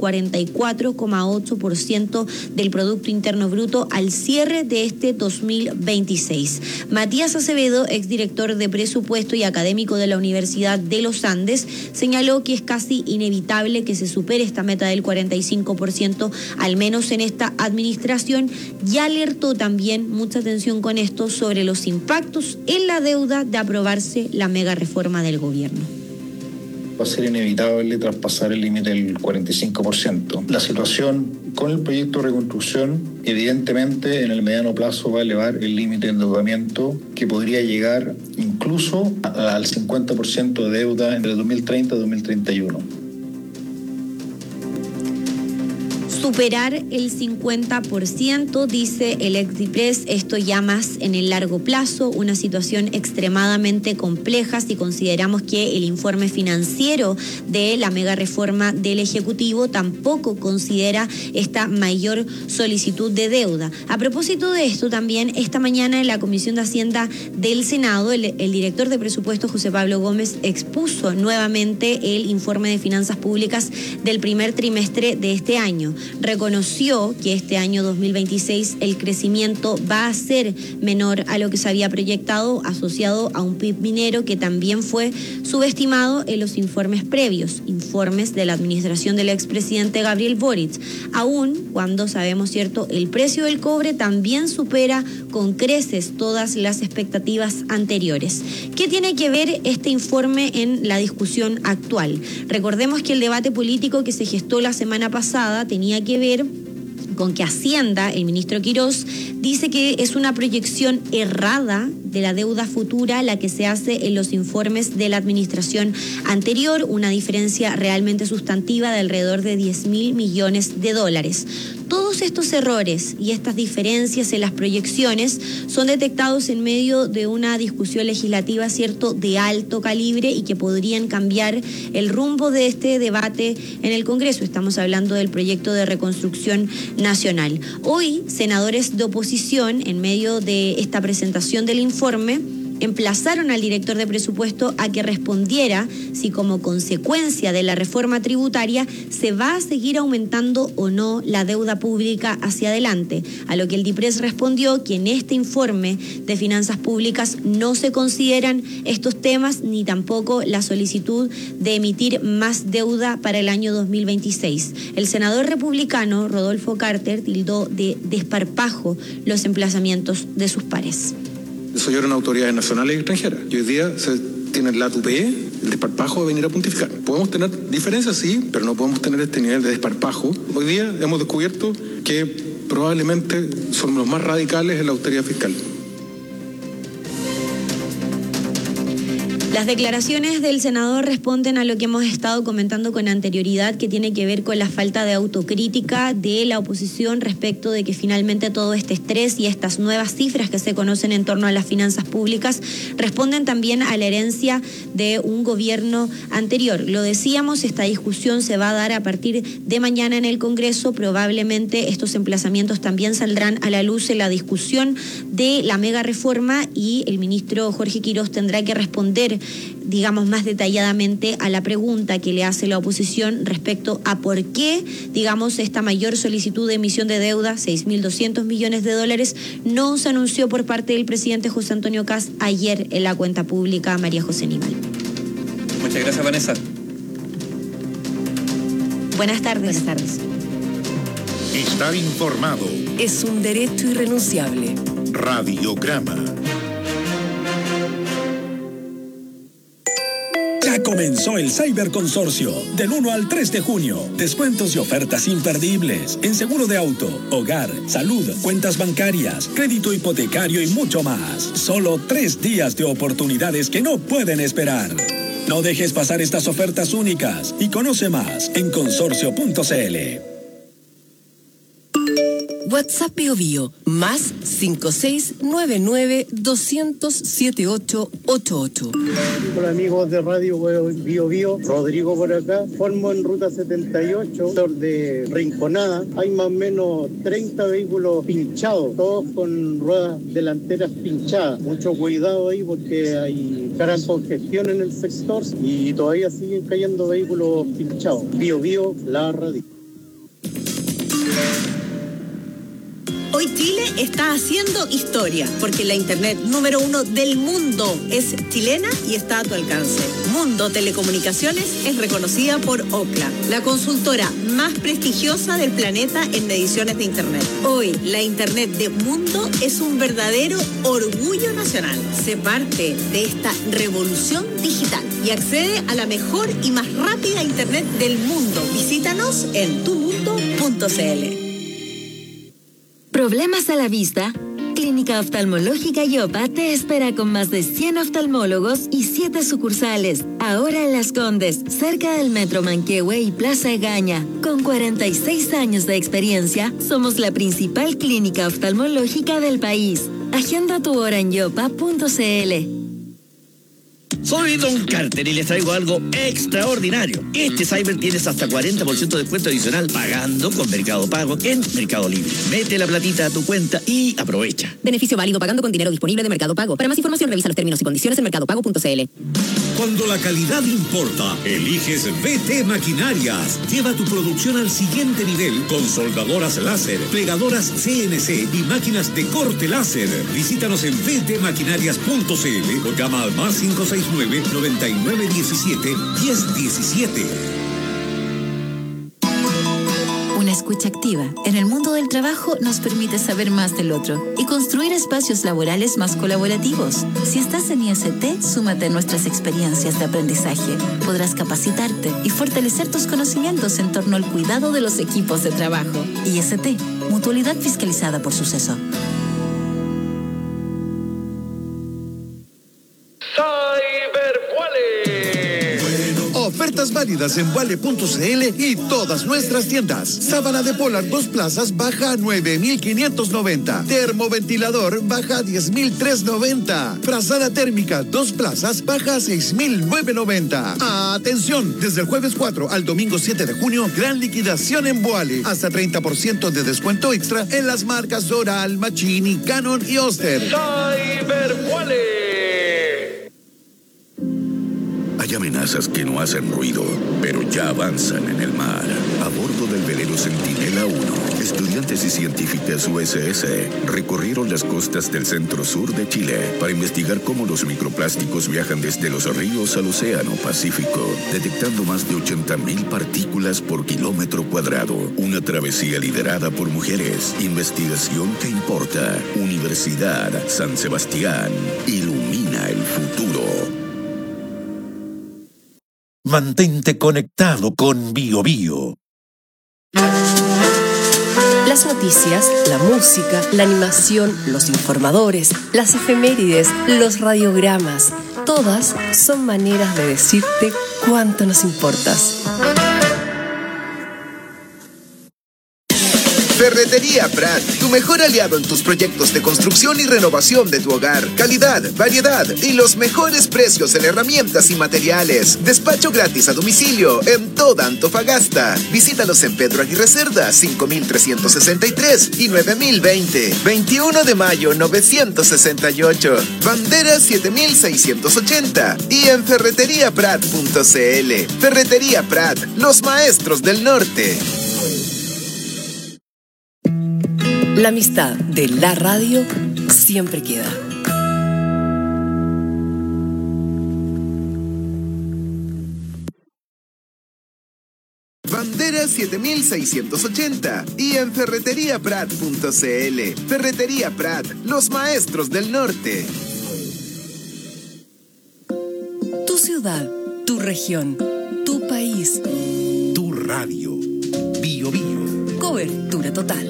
44,8% del Producto Interno Bruto al cierre de este 2026. Matías Acevedo, exdirector de presupuesto y académico de la Universidad de los Andes, señaló que es casi inevitable que se supere esta meta del 45%, al menos en esta administración, y alertó también, mucha atención con esto, sobre los impactos en la deuda de aprobarse la mega reforma del gobierno. Va a ser inevitable traspasar el límite del 45%. La situación con el proyecto de reconstrucción, evidentemente, en el mediano plazo va a elevar el límite de endeudamiento, que podría llegar incluso al 50% de deuda entre 2030 y 2031. Superar el 50%, dice el ex-DIPRES, esto ya más en el largo plazo, una situación extremadamente compleja si consideramos que el informe financiero de la mega reforma del Ejecutivo tampoco considera esta mayor solicitud de deuda. A propósito de esto, también esta mañana en la Comisión de Hacienda del Senado, el director de presupuesto, José Pablo Gómez, expuso nuevamente el informe de finanzas públicas del primer trimestre de este año. reconoció que este año 2026 el crecimiento va a ser menor a lo que se había proyectado, asociado a un PIB minero que también fue subestimado en los informes previos, informes de la administración del expresidente Gabriel Boric, aún cuando sabemos, cierto, el precio del cobre también supera con creces todas las expectativas anteriores. ¿Qué tiene que ver este informe en la discusión actual? Recordemos que el debate político que se gestó la semana pasada tenía que ver con que Hacienda, el ministro Quirós, dice que es una proyección errada de la deuda futura la que se hace en los informes de la administración anterior, una diferencia realmente sustantiva de alrededor de 10.000 millones de dólares. Todos estos errores y estas diferencias en las proyecciones son detectados en medio de una discusión legislativa, cierto, de alto calibre y que podrían cambiar el rumbo de este debate en el Congreso. Estamos hablando del proyecto de reconstrucción nacional. Hoy, senadores de oposición, en medio de esta presentación del informe, emplazaron al director de presupuesto a que respondiera si como consecuencia de la reforma tributaria se va a seguir aumentando o no la deuda pública hacia adelante, a lo que el DIPRES respondió que en este informe de finanzas públicas no se consideran estos temas ni tampoco la solicitud de emitir más deuda para el año 2026. El senador republicano Rodolfo Carter tildó de desparpajo los emplazamientos de sus pares. Eso ya eran autoridades nacionales y extranjeras. Y hoy día se tiene la tupé, el desparpajo de venir a pontificar. Podemos tener diferencias, sí, pero no podemos tener este nivel de desparpajo. Hoy día hemos descubierto que probablemente son los más radicales en la austeridad fiscal. Las declaraciones del senador responden a lo que hemos estado comentando con anterioridad, que tiene que ver con la falta de autocrítica de la oposición respecto de que finalmente todo este estrés y estas nuevas cifras que se conocen en torno a las finanzas públicas responden también a la herencia de un gobierno anterior. Lo decíamos, esta discusión se va a dar a partir de mañana en el Congreso. Probablemente estos emplazamientos también saldrán a la luz en la discusión de la mega reforma y el ministro Jorge Quirós tendrá que responder, digamos, más detalladamente a la pregunta que le hace la oposición respecto a por qué, digamos, esta mayor solicitud de emisión de deuda, 6.200 millones de dólares, no se anunció por parte del presidente José Antonio Kast ayer en la cuenta pública María José Nimal. Muchas gracias, Vanessa. Buenas tardes. Buenas tardes. Estar informado es un derecho irrenunciable. Radiograma. Ya comenzó el Cyberconsorcio del 1 al 3 de junio. Descuentos y ofertas imperdibles en seguro de auto, hogar, salud, cuentas bancarias, crédito hipotecario y mucho más. Solo 3 días de oportunidades que no pueden esperar. No dejes pasar estas ofertas únicas y conoce más en consorcio.cl. WhatsApp Bio Bio, más 5699-200-7888. Hola amigos de Radio Bio Bio, Rodrigo por acá. Formo en ruta 78, sector de Rinconada. Hay más o menos 30 vehículos pinchados, todos con ruedas delanteras pinchadas. Mucho cuidado ahí porque hay gran congestión en el sector y todavía siguen cayendo vehículos pinchados. Bio Bio, la radio. Hoy Chile está haciendo historia, porque la internet número 1 del mundo es chilena y está a tu alcance. Mundo Telecomunicaciones es reconocida por Ookla, la consultora más prestigiosa del planeta en mediciones de internet. Hoy, la internet de Mundo es un verdadero orgullo nacional. Sé parte de esta revolución digital y accede a la mejor y más rápida internet del mundo. Visítanos en tumundo.cl. ¿Problemas a la vista? Clínica Oftalmológica Yopa te espera con más de 100 oftalmólogos y 7 sucursales. Ahora en Las Condes, cerca del Metro Manquehue y Plaza Egaña. Con 46 años de experiencia, somos la principal clínica oftalmológica del país. Agenda tu hora en yopa.cl. Soy Don Carter y les traigo algo extraordinario. Este Cyber tienes hasta 40% de descuento adicional pagando con Mercado Pago en Mercado Libre. Mete la platita a tu cuenta y aprovecha. Beneficio válido pagando con dinero disponible de Mercado Pago. Para más información revisa los términos y condiciones en mercadopago.cl. Cuando la calidad importa, eliges VT Maquinarias. Lleva tu producción al siguiente nivel con soldadoras láser, plegadoras CNC y máquinas de corte láser. Visítanos en vtmaquinarias.cl o llama al más 569-9917-1017. Una escucha activa en el mundo del trabajo nos permite saber más del otro y construir espacios laborales más colaborativos. Si estás en IST, súmate a nuestras experiencias de aprendizaje. Podrás capacitarte y fortalecer tus conocimientos en torno al cuidado de los equipos de trabajo. IST, Mutualidad fiscalizada por Suceso. Ofertas válidas en Vale.cl y todas nuestras tiendas. Sábana de polar 2 plazas baja a 9,590. Termoventilador baja a 10,390. Frazada térmica 2 plazas baja a 6,990. Atención, desde el jueves 4 al domingo 7 de junio, gran liquidación en Boale. Hasta 30% de descuento extra en las marcas Doral, Machini, Canon y Oster. Cyberboale. Hay amenazas que no hacen ruido, pero ya avanzan en el mar. A bordo del velero Centinela 1, estudiantes y científicas USS recorrieron las costas del centro-sur de Chile para investigar cómo los microplásticos viajan desde los ríos al océano Pacífico, detectando más de 80,000 partículas por kilómetro cuadrado. Una travesía liderada por mujeres. Investigación que importa. Universidad San Sebastián. Ilumina el futuro. Mantente conectado con BioBio. Las noticias, la música, la animación, los informadores, las efemérides, los radiogramas, todas son maneras de decirte cuánto nos importas. Ferretería Prat, tu mejor aliado en tus proyectos de construcción y renovación de tu hogar. Calidad, variedad y los mejores precios en herramientas y materiales. Despacho gratis a domicilio en toda Antofagasta. Visítalos en Pedro Aguirre Cerda, 5,363 y 9,020. 21 de mayo, 968. Bandera 7,680. Y en ferreteriaprat.cl. Ferretería Prat, los maestros del norte. La amistad de la radio siempre queda. Bandera 7,680 y en ferreteriaprat.cl. Ferretería Prat, los maestros del norte. Tu ciudad, tu región, tu país. Tu radio. BioBio. Cobertura total.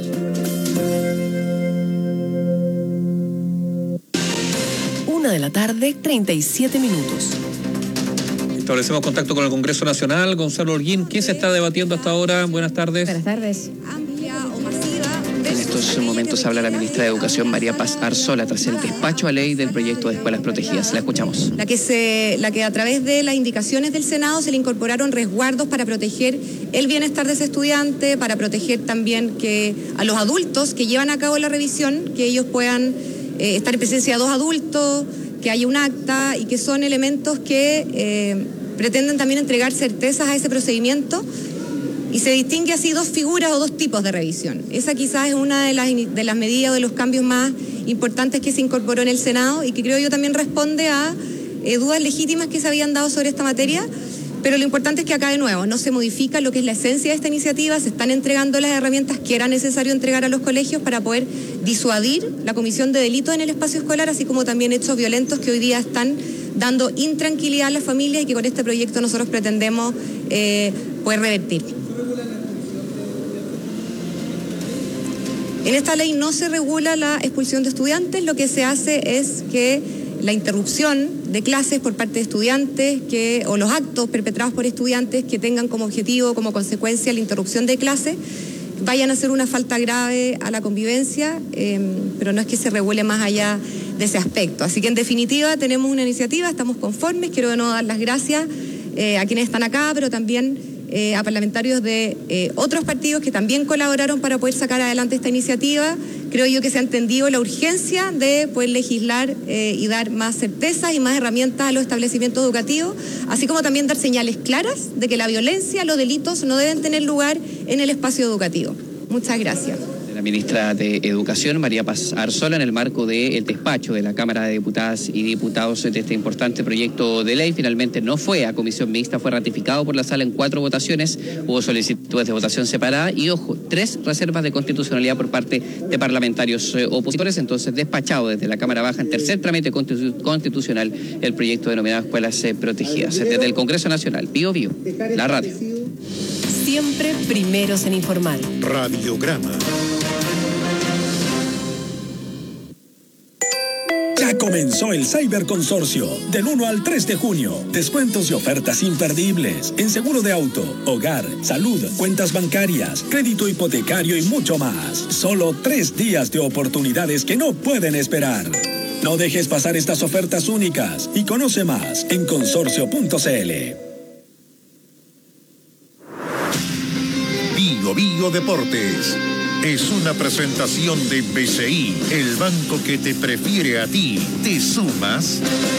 Una de la tarde, 37 minutos. Establecemos contacto con el Congreso Nacional. Gonzalo Holguín, ¿qué se está debatiendo hasta ahora? Buenas tardes. Buenas tardes. En estos momentos habla la ministra de Educación, María Paz Arzola, tras el despacho a ley del proyecto de escuelas protegidas. La escuchamos. La que a través de las indicaciones del Senado se le incorporaron resguardos para proteger el bienestar de ese estudiante, para proteger también que a los adultos que llevan a cabo la revisión, que ellos puedan estar en presencia de 2 adultos, que haya un acta y que son elementos que pretenden también entregar certezas a ese procedimiento. Y se distingue así 2 figuras o 2 tipos de revisión. Esa quizás es una de las medidas o de los cambios más importantes que se incorporó en el Senado y que creo yo también responde a dudas legítimas que se habían dado sobre esta materia. Pero lo importante es que acá de nuevo no se modifica lo que es la esencia de esta iniciativa, se están entregando las herramientas que era necesario entregar a los colegios para poder disuadir la comisión de delitos en el espacio escolar, así como también hechos violentos que hoy día están dando intranquilidad a las familias y que con este proyecto nosotros pretendemos poder revertir. En esta ley no se regula la expulsión de estudiantes, lo que se hace es que la interrupción de clases por parte de estudiantes o los actos perpetrados por estudiantes que tengan como objetivo, como consecuencia la interrupción de clases, vayan a ser una falta grave a la convivencia, pero no es que se regule más allá de ese aspecto. Así que en definitiva tenemos una iniciativa, estamos conformes, quiero de nuevo dar las gracias a quienes están acá, pero también a parlamentarios de otros partidos que también colaboraron para poder sacar adelante esta iniciativa. creo yo que se ha entendido la urgencia de poder legislar y dar más certezas y más herramientas a los establecimientos educativos, así como también dar señales claras de que la violencia, los delitos no deben tener lugar en el espacio educativo. Muchas gracias. La ministra de Educación, María Paz Arzola, en el marco del despacho de la Cámara de Diputadas y Diputados de este importante proyecto de ley. Finalmente no fue a comisión mixta, fue ratificado por la sala en 4 votaciones, hubo solicitudes de votación separada y, ojo, 3 reservas de constitucionalidad por parte de parlamentarios opositores. Entonces, despachado desde la Cámara Baja en tercer trámite constitucional el proyecto denominado Escuelas Protegidas. Desde el Congreso Nacional, Bío Bío, la radio. Siempre primeros en informar. Radiograma. Ya comenzó el Cyberconsorcio, del 1 al 3 de junio. Descuentos y ofertas imperdibles en seguro de auto, hogar, salud, cuentas bancarias, crédito hipotecario y mucho más. Solo 3 días de oportunidades que no pueden esperar. No dejes pasar estas ofertas únicas y conoce más en consorcio.cl. Bío Bío Deportes. Es una presentación de BCI, el banco que te prefiere a ti. ¿Te sumas?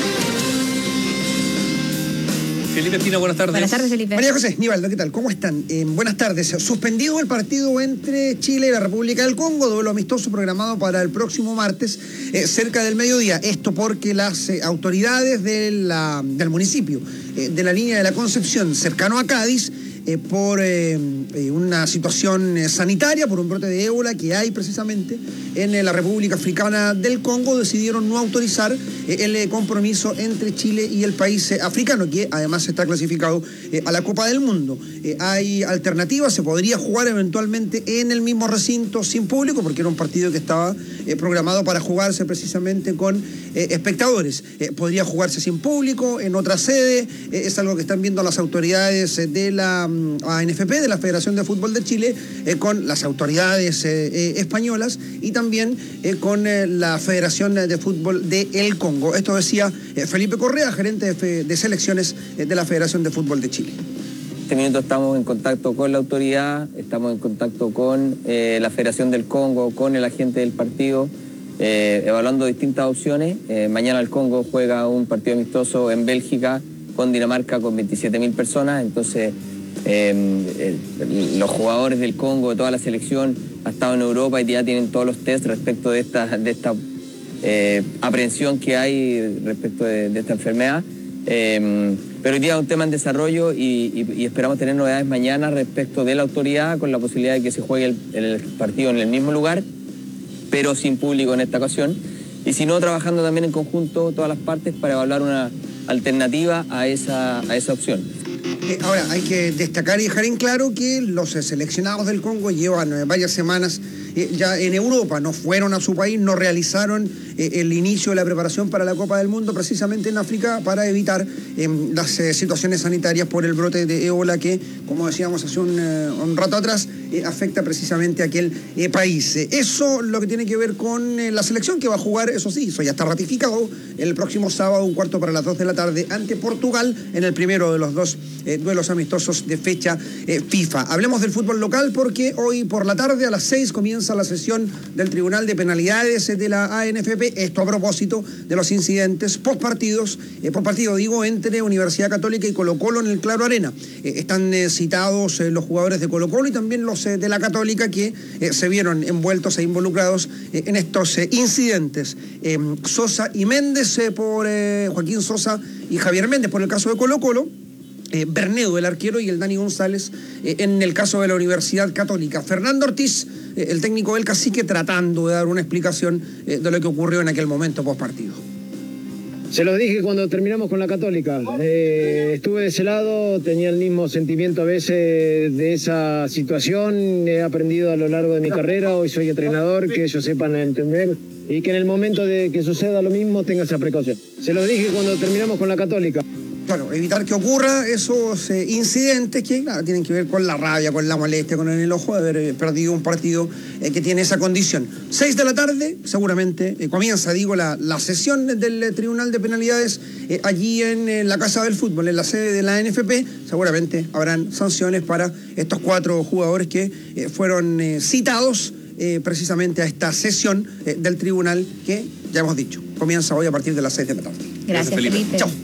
Felipe Espina, buenas tardes. Buenas tardes, Felipe. María José, Nivaldo, ¿qué tal? ¿Cómo están? Buenas tardes. Suspendido el partido entre Chile y la República del Congo, duelo amistoso programado para el próximo martes, cerca del mediodía. Esto porque las autoridades del municipio de la línea de la Concepción, cercano a Cádiz, por una situación sanitaria, por un brote de ébola que hay precisamente en la República Africana del Congo, decidieron no autorizar el compromiso entre Chile y el país africano, que además está clasificado a la Copa del Mundo. Hay alternativas, se podría jugar eventualmente en el mismo recinto sin público, porque era un partido que estaba programado para jugarse precisamente con espectadores. Podría jugarse sin público, en otra sede, es algo que están viendo las autoridades de la ANFP, de la Federación de Fútbol de Chile, con las autoridades españolas y también con la Federación de Fútbol de El Congo. Esto decía Felipe Correa, gerente de selecciones de la Federación de Fútbol de Chile. En este minuto estamos en contacto con la autoridad, estamos en contacto con la Federación del Congo, con el agente del partido, evaluando distintas opciones. Mañana el Congo juega un partido amistoso en Bélgica con Dinamarca con 27.000 personas, entonces los jugadores del Congo, de toda la selección, han estado en Europa y ya tienen todos los test respecto de esta aprehensión que hay respecto de esta enfermedad. Pero hoy día es un tema en desarrollo y esperamos tener novedades mañana respecto de la autoridad, con la posibilidad de que se juegue el partido en el mismo lugar, pero sin público en esta ocasión. Y si no, trabajando también en conjunto todas las partes para evaluar una alternativa a esa opción. Ahora, hay que destacar y dejar en claro que los seleccionados del Congo llevan varias semanas ya en Europa, no fueron a su país, no realizaron el inicio de la preparación para la Copa del Mundo precisamente en África para evitar las situaciones sanitarias por el brote de ébola que, como decíamos hace un rato atrás, afecta precisamente a aquel país. Eso lo que tiene que ver con la selección que va a jugar, eso sí, eso ya está ratificado, el próximo sábado, 2:15 p.m, ante Portugal, en el primero de los 2 duelos amistosos de fecha FIFA. Hablemos del fútbol local porque hoy por la tarde a las 6 comienza la sesión del Tribunal de Penalidades de la ANFP, esto a propósito de los incidentes por partido entre Universidad Católica y Colo-Colo en el Claro Arena. Están citados los jugadores de Colo-Colo y también los de la Católica que se vieron envueltos e involucrados en estos incidentes. Sosa y Méndez por Joaquín Sosa y Javier Méndez por el caso de Colo-Colo. Bernedo, el arquero, y el Dani González en el caso de la Universidad Católica. Fernando Ortiz, el técnico del Cacique, tratando de dar una explicación de lo que ocurrió en aquel momento post partido. Se lo dije cuando terminamos con la Católica. Estuve de ese lado, tenía el mismo sentimiento a veces de esa situación. He aprendido a lo largo de mi carrera, hoy soy entrenador, que ellos sepan entender y que en el momento de que suceda lo mismo tenga esa precaución. Se lo dije cuando terminamos con la Católica. Claro, evitar que ocurra esos incidentes que, claro, tienen que ver con la rabia, con la molestia, con el enojo de haber perdido un partido que tiene esa condición. 6 de la tarde, seguramente, comienza, la sesión del Tribunal de Penalidades allí en la Casa del Fútbol, en la sede de la ANFP. Seguramente habrán sanciones para estos 4 jugadores que fueron citados precisamente a esta sesión del tribunal que, ya hemos dicho, comienza hoy a partir de las 6 de la tarde. Gracias, Felipe. Chao.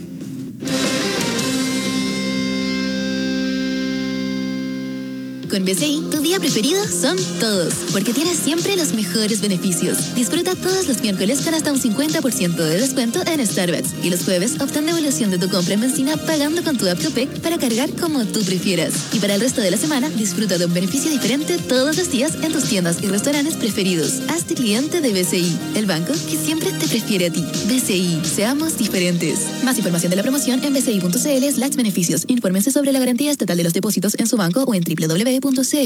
Con BCI, tu día preferido son todos, porque tienes siempre los mejores beneficios. Disfruta todos los miércoles con hasta un 50% de descuento en Starbucks. Y los jueves, obtén devolución de tu compra en benzina pagando con tu app Copec para cargar como tú prefieras. Y para el resto de la semana, disfruta de un beneficio diferente todos los días en tus tiendas y restaurantes preferidos. Hazte cliente de BCI, el banco que siempre te prefiere a ti. BCI, seamos diferentes. Más información de la promoción en bci.cl/beneficios. Infórmense sobre la garantía estatal de los depósitos en su banco o en www.cmfchile.cl.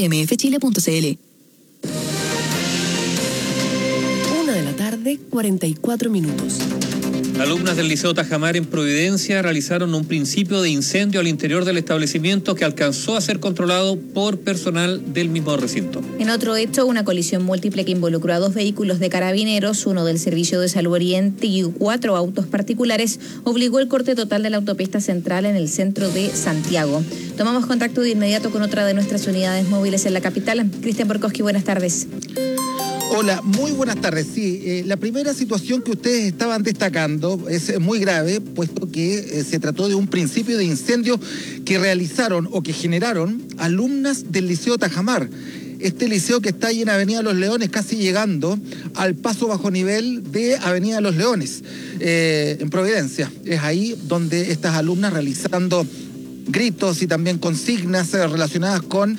1:44 p.m. Alumnas del Liceo Tajamar en Providencia realizaron un principio de incendio al interior del establecimiento que alcanzó a ser controlado por personal del mismo recinto. En otro hecho, una colisión múltiple que involucró a 2 vehículos de carabineros, uno del Servicio de Salud Oriente y 4 autos particulares, obligó el corte total de la autopista central en el centro de Santiago. Tomamos contacto de inmediato con otra de nuestras unidades móviles en la capital. Cristian Borkowski, buenas tardes. Hola, muy buenas tardes. Sí, la primera situación que ustedes estaban destacando es muy grave, puesto que se trató de un principio de incendio que realizaron o que generaron alumnas del Liceo Tajamar. Este liceo que está ahí en Avenida Los Leones, casi llegando al paso bajo nivel de Avenida Los Leones, en Providencia. Es ahí donde estas alumnas, realizando gritos y también consignas relacionadas con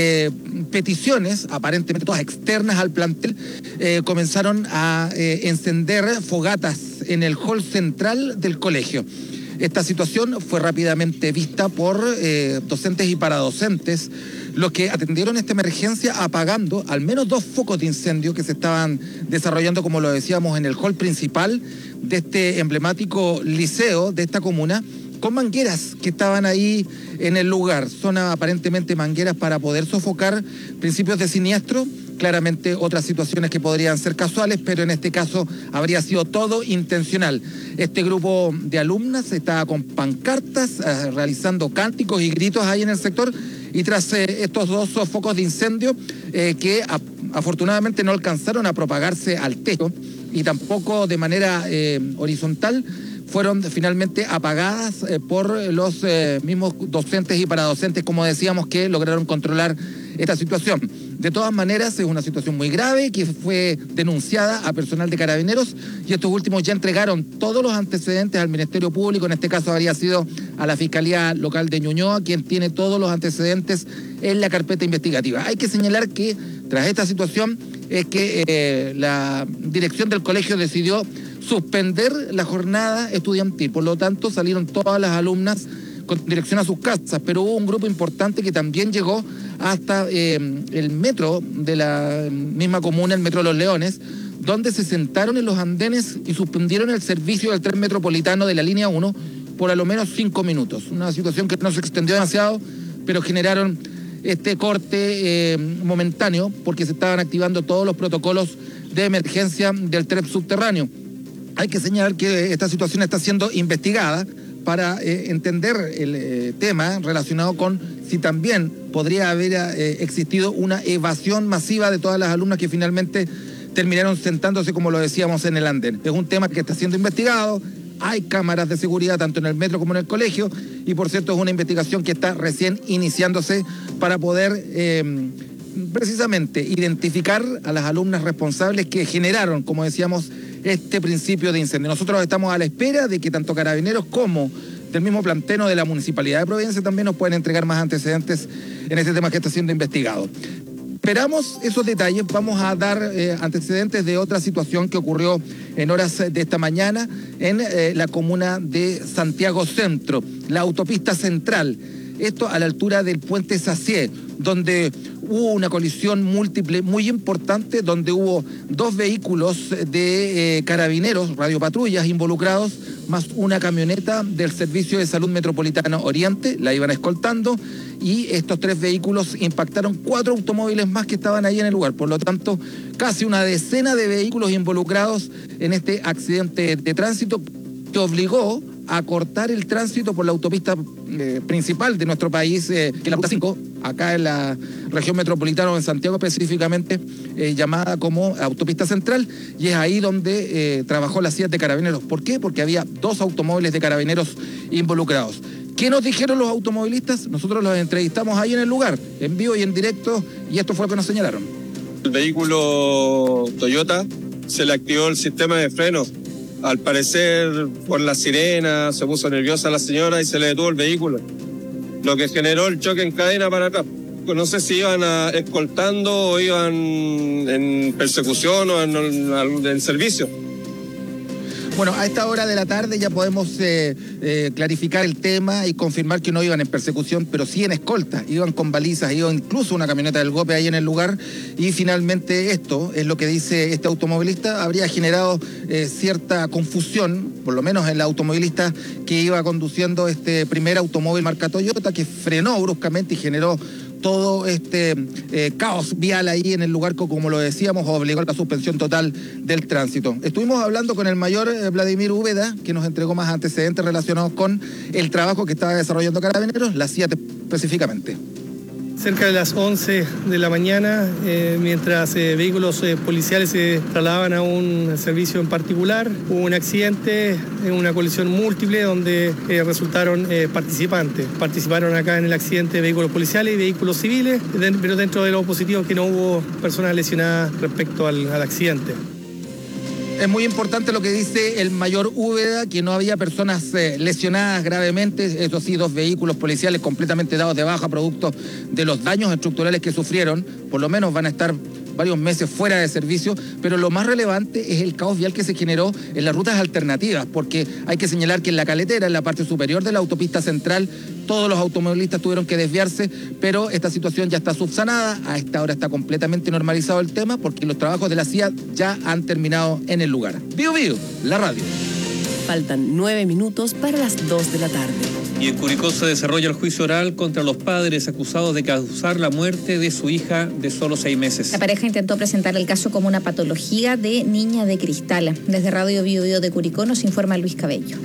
peticiones, aparentemente todas externas al plantel, comenzaron a encender fogatas en el hall central del colegio. Esta situación fue rápidamente vista por docentes y paradocentes, los que atendieron esta emergencia apagando al menos 2 focos de incendio que se estaban desarrollando, como lo decíamos, en el hall principal de este emblemático liceo de esta comuna, con mangueras que estaban ahí en el lugar. Son aparentemente mangueras para poder sofocar principios de siniestro, claramente otras situaciones que podrían ser casuales, pero en este caso habría sido todo intencional. Este grupo de alumnas estaba con pancartas, realizando cánticos y gritos ahí en el sector, y tras estos 2 focos de incendio que afortunadamente no alcanzaron a propagarse al techo y tampoco de manera horizontal, fueron finalmente apagadas por los mismos docentes y paradocentes, como decíamos, que lograron controlar esta situación. De todas maneras, es una situación muy grave que fue denunciada a personal de Carabineros, y estos últimos ya entregaron todos los antecedentes al Ministerio Público. En este caso habría sido a la Fiscalía Local de Ñuñoa, quien tiene todos los antecedentes en la carpeta investigativa. Hay que señalar que tras esta situación es que la dirección del colegio decidió suspender la jornada estudiantil. Por lo tanto, salieron todas las alumnas con dirección a sus casas, pero hubo un grupo importante que también llegó hasta el metro de la misma comuna, el metro Los Leones, donde se sentaron en los andenes y suspendieron el servicio del tren metropolitano de la línea 1 por a lo menos 5 minutos. Una situación que no se extendió demasiado, pero generaron este corte momentáneo porque se estaban activando todos los protocolos de emergencia del tren subterráneo. Hay que señalar que esta situación está siendo investigada para entender el tema relacionado con si también podría haber existido una evasión masiva de todas las alumnas que finalmente terminaron sentándose, como lo decíamos, en el andén. Es un tema que está siendo investigado, hay cámaras de seguridad tanto en el metro como en el colegio, y por cierto es una investigación que está recién iniciándose para poder precisamente identificar a las alumnas responsables que generaron, como decíamos, este principio de incendio. Nosotros estamos a la espera de que tanto Carabineros como del mismo planteno de la Municipalidad de Providencia también nos puedan entregar más antecedentes en este tema que está siendo investigado. Esperamos esos detalles. Vamos a dar antecedentes de otra situación que ocurrió en horas de esta mañana en la comuna de Santiago Centro, la autopista central. Esto a la altura del puente Sacié, donde hubo una colisión múltiple muy importante, donde hubo 2 vehículos de carabineros, radiopatrullas involucrados, más una camioneta del Servicio de Salud Metropolitano Oriente, la iban escoltando, y estos 3 vehículos impactaron 4 automóviles más que estaban ahí en el lugar. Por lo tanto, casi una decena de vehículos involucrados en este accidente de tránsito que obligó acortar el tránsito por la autopista principal de nuestro país, que es la Ruta 5, acá en la región metropolitana o en Santiago específicamente, llamada como Autopista Central, y es ahí donde trabajó la CIA de Carabineros. ¿Por qué? Porque había 2 automóviles de Carabineros involucrados. ¿Qué nos dijeron los automovilistas? Nosotros los entrevistamos ahí en el lugar, en vivo y en directo, y esto fue lo que nos señalaron. El vehículo Toyota se le activó el sistema de frenos. Al parecer, por la sirena, se puso nerviosa la señora y se le detuvo el vehículo, lo que generó el choque en cadena para atrás. No sé si iban escoltando o iban en persecución o en servicio. Bueno, a esta hora de la tarde ya podemos clarificar el tema y confirmar que no iban en persecución, pero sí en escolta, iban con balizas, iba incluso una camioneta del GOPE ahí en el lugar, y finalmente esto es lo que dice este automovilista, habría generado cierta confusión, por lo menos en la automovilista que iba conduciendo este primer automóvil marca Toyota, que frenó bruscamente y generó todo este caos vial ahí en el lugar, como lo decíamos, obligó a la suspensión total del tránsito. Estuvimos hablando con el mayor Vladimir Úbeda, que nos entregó más antecedentes relacionados con el trabajo que estaba desarrollando Carabineros, la CIA específicamente. Cerca de las 11 de la mañana, mientras vehículos policiales se trasladaban a un servicio en particular, hubo un accidente, una colisión múltiple donde resultaron participantes. Participaron acá en el accidente vehículos policiales y vehículos civiles, pero dentro de lo positivo que no hubo personas lesionadas respecto al accidente. Es muy importante lo que dice el mayor Úbeda, que no había personas lesionadas gravemente, eso sí, 2 vehículos policiales completamente dados de baja producto de los daños estructurales que sufrieron, por lo menos van a estar varios meses fuera de servicio, pero lo más relevante es el caos vial que se generó en las rutas alternativas, porque hay que señalar que en la Caletera, en la parte superior de la autopista central, todos los automovilistas tuvieron que desviarse, pero esta situación ya está subsanada, a esta hora está completamente normalizado el tema, porque los trabajos de la CIA ya han terminado en el lugar. Bio Bio, la radio. Faltan 9 minutos para las 2 de la tarde. Y en Curicó se desarrolla el juicio oral contra los padres acusados de causar la muerte de su hija de solo 6 meses. La pareja intentó presentar el caso como una patología de niña de cristal. Desde Radio Bio Bio de Curicó nos informa Luis Cabello.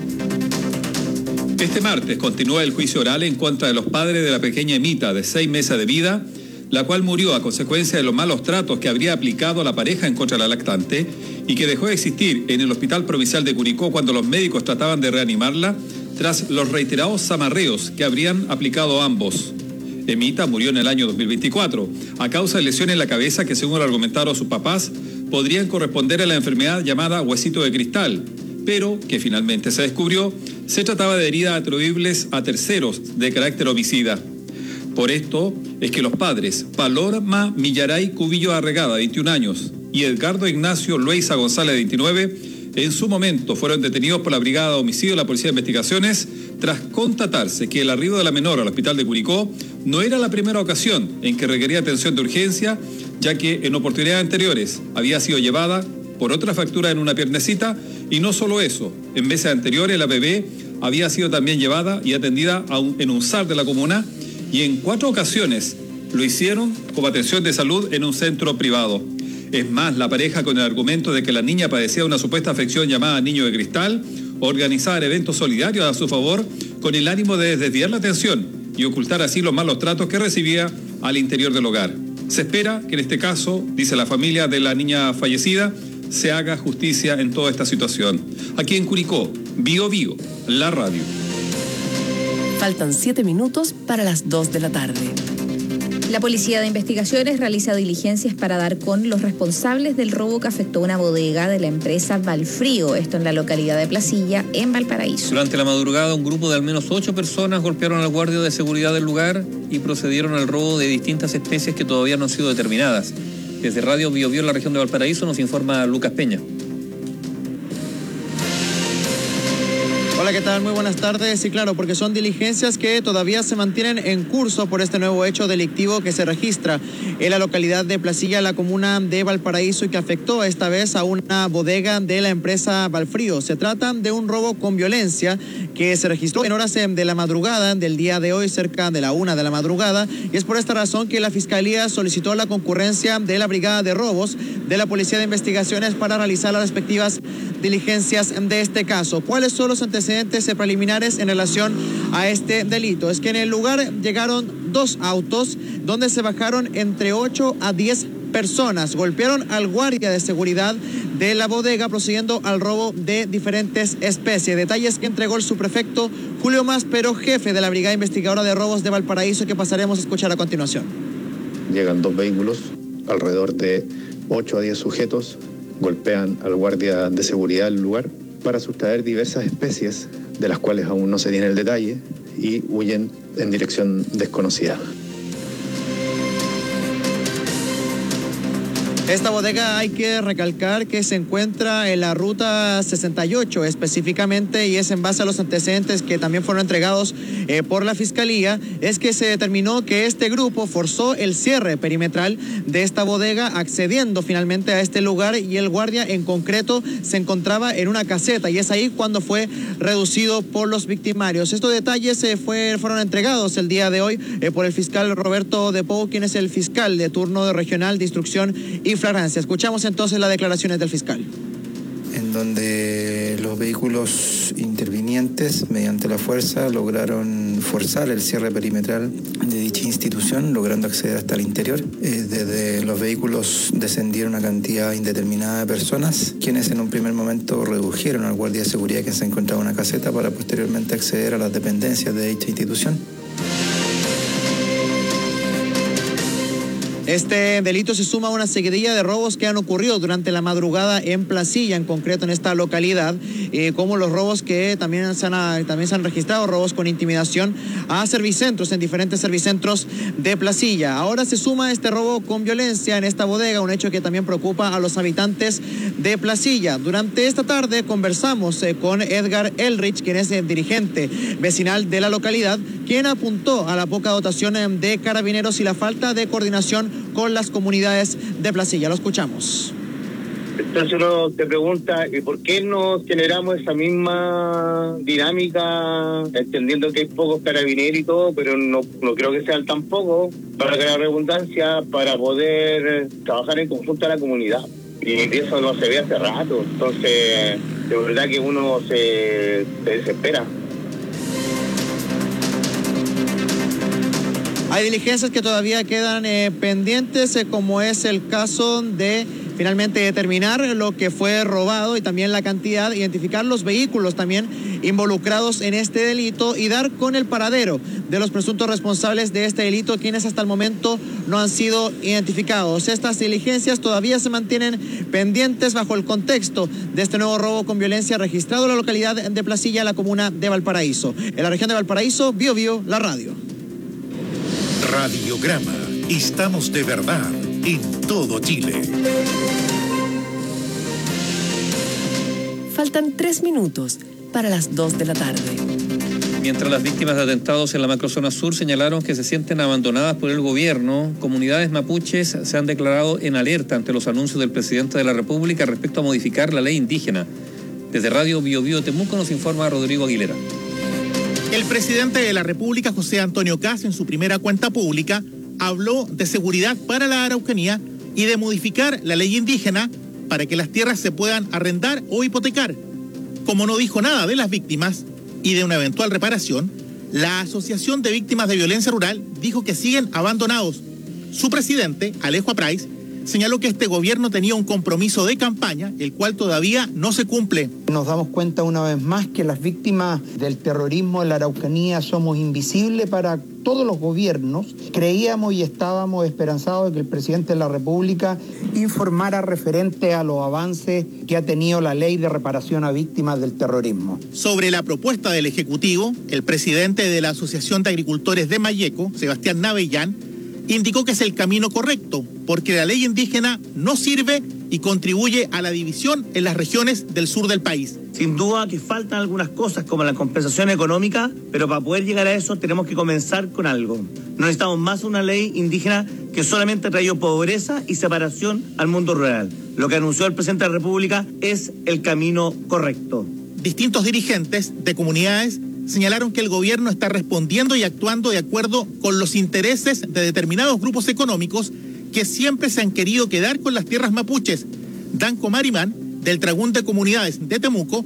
Este martes continúa el juicio oral en contra de los padres de la pequeña Emita, de 6 meses de vida, la cual murió a consecuencia de los malos tratos que habría aplicado la pareja en contra de la lactante y que dejó de existir en el Hospital Provincial de Curicó cuando los médicos trataban de reanimarla tras los reiterados zamarreos que habrían aplicado ambos. Emita murió en el año 2024 a causa de lesiones en la cabeza que, según argumentaron sus papás, podrían corresponder a la enfermedad llamada huesito de cristal, pero que finalmente se descubrió se trataba de heridas atribuibles a terceros de carácter homicida. Por esto es que los padres Paloma Millaray Cubillo Arregada, 21 años, y Edgardo Ignacio Luisa González, 29, en su momento fueron detenidos por la Brigada de Homicidio de la Policía de Investigaciones tras constatarse que el arribo de la menor al hospital de Curicó no era la primera ocasión en que requería atención de urgencia, ya que en oportunidades anteriores había sido llevada por otra fractura en una piernecita, y no solo eso, en meses anteriores la bebé había sido también llevada y atendida en un SAR de la comuna, y en 4 ocasiones lo hicieron como atención de salud en un centro privado. Es más, la pareja, con el argumento de que la niña padecía una supuesta afección llamada niño de cristal, organizaba eventos solidarios a su favor con el ánimo de desviar la atención y ocultar así los malos tratos que recibía al interior del hogar. Se espera que en este caso, dice la familia de la niña fallecida, se haga justicia en toda esta situación. Aquí en Curicó, Bio Bio, la radio. Faltan 7 minutos para las 2 de la tarde. La Policía de Investigaciones realiza diligencias para dar con los responsables del robo que afectó una bodega de la empresa Valfrío, esto en la localidad de Placilla, en Valparaíso. Durante la madrugada, un grupo de al menos 8 personas golpearon al guardia de seguridad del lugar y procedieron al robo de distintas especies que todavía no han sido determinadas. Desde Radio Bio Bio en la región de Valparaíso nos informa Lucas Peña. Hola, ¿qué tal? Muy buenas tardes. Sí, claro, porque son diligencias que todavía se mantienen en curso por este nuevo hecho delictivo que se registra en la localidad de Placilla, la comuna de Valparaíso, y que afectó esta vez a una bodega de la empresa Valfrío. Se trata de un robo con violencia que se registró en horas de la madrugada del día de hoy, cerca de la 1 de la madrugada, y es por esta razón que la Fiscalía solicitó la concurrencia de la Brigada de Robos de la Policía de Investigaciones para realizar las respectivas diligencias de este caso. ¿Cuáles son los antecedentes antecedentes preliminares en relación a este delito. Es que en el lugar llegaron 2 autos donde se bajaron entre 8 a 10 personas. Golpearon al guardia de seguridad de la bodega procediendo al robo de diferentes especies. Detalles que entregó el subprefecto Julio Máspero, jefe de la Brigada Investigadora de Robos de Valparaíso, que pasaremos a escuchar a continuación. Llegan 2 vehículos, alrededor de 8 a 10 sujetos, golpean al guardia de seguridad del lugar para sustraer diversas especies de las cuales aún no se tiene el detalle y huyen en dirección desconocida. Esta bodega hay que recalcar que se encuentra en la ruta 68 específicamente, y es en base a los antecedentes que también fueron entregados por la Fiscalía, es que se determinó que este grupo forzó el cierre perimetral de esta bodega, accediendo finalmente a este lugar, y el guardia en concreto se encontraba en una caseta, y es ahí cuando fue reducido por los victimarios. Estos detalles fueron entregados el día de hoy por el fiscal Roberto De Pou, quien es el fiscal de turno de Regional de Instrucción y Flagrancia. Escuchamos entonces las declaraciones del fiscal. En donde los vehículos intervinientes, mediante la fuerza, lograron forzar el cierre perimetral de dicha institución, logrando acceder hasta el interior. Desde los vehículos descendieron una cantidad indeterminada de personas, quienes en un primer momento redujeron al guardia de seguridad que se encontraba en una caseta para posteriormente acceder a las dependencias de dicha institución. Este delito se suma a una seguidilla de robos que han ocurrido durante la madrugada en Placilla, en concreto en esta localidad, como los robos que también se han registrado, robos con intimidación a servicentros, en diferentes servicentros de Placilla. Ahora se suma este robo con violencia en esta bodega, un hecho que también preocupa a los habitantes de Placilla. Durante esta tarde conversamos con Edgar Elrich, quien es el dirigente vecinal de la localidad, quien apuntó a la poca dotación de carabineros y la falta de coordinación con las comunidades de Placilla. Lo escuchamos. Entonces uno se pregunta, ¿y por qué no generamos esa misma dinámica, entendiendo que hay pocos carabineros y todo, pero no creo que sean tan pocos, para que la redundancia, para poder trabajar en conjunto a la comunidad? Y eso no se ve hace rato, entonces de verdad que uno se desespera. Hay diligencias que todavía quedan pendientes, como es el caso de finalmente determinar lo que fue robado y también la cantidad, identificar los vehículos también involucrados en este delito y dar con el paradero de los presuntos responsables de este delito, quienes hasta el momento no han sido identificados. Estas diligencias todavía se mantienen pendientes bajo el contexto de este nuevo robo con violencia registrado en la localidad de Placilla, la comuna de Valparaíso. En la región de Valparaíso, Bio, la radio. Radiograma. Estamos de verdad en todo Chile. Faltan 3 minutos para las 2 de la tarde. Mientras las víctimas de atentados en la macrozona sur señalaron que se sienten abandonadas por el gobierno, comunidades mapuches se han declarado en alerta ante los anuncios del presidente de la República respecto a modificar la ley indígena. Desde Radio Bio Temuco nos informa Rodrigo Aguilera. El presidente de la República, José Antonio Kast, en su primera cuenta pública, habló de seguridad para la Araucanía y de modificar la ley indígena para que las tierras se puedan arrendar o hipotecar. Como no dijo nada de las víctimas y de una eventual reparación, la Asociación de Víctimas de Violencia Rural dijo que siguen abandonados. Su presidente, Alejo Aprais, señaló que este gobierno tenía un compromiso de campaña, el cual todavía no se cumple. Nos damos cuenta una vez más que las víctimas del terrorismo en la Araucanía somos invisibles para todos los gobiernos. Creíamos y estábamos esperanzados de que el presidente de la República informara referente a los avances que ha tenido la ley de reparación a víctimas del terrorismo. Sobre la propuesta del Ejecutivo, el presidente de la Asociación de Agricultores de Malleco, Sebastián Navellán, indicó que es el camino correcto, porque la ley indígena no sirve y contribuye a la división en las regiones del sur del país. Sin duda que faltan algunas cosas como la compensación económica, pero para poder llegar a eso tenemos que comenzar con algo. No necesitamos más una ley indígena que solamente ha traído pobreza y separación al mundo rural. Lo que anunció el presidente de la República es el camino correcto. Distintos dirigentes de comunidades señalaron que el gobierno está respondiendo y actuando de acuerdo con los intereses de determinados grupos económicos que siempre se han querido quedar con las tierras mapuches. Danco Marimán, del Tragún de Comunidades de Temuco,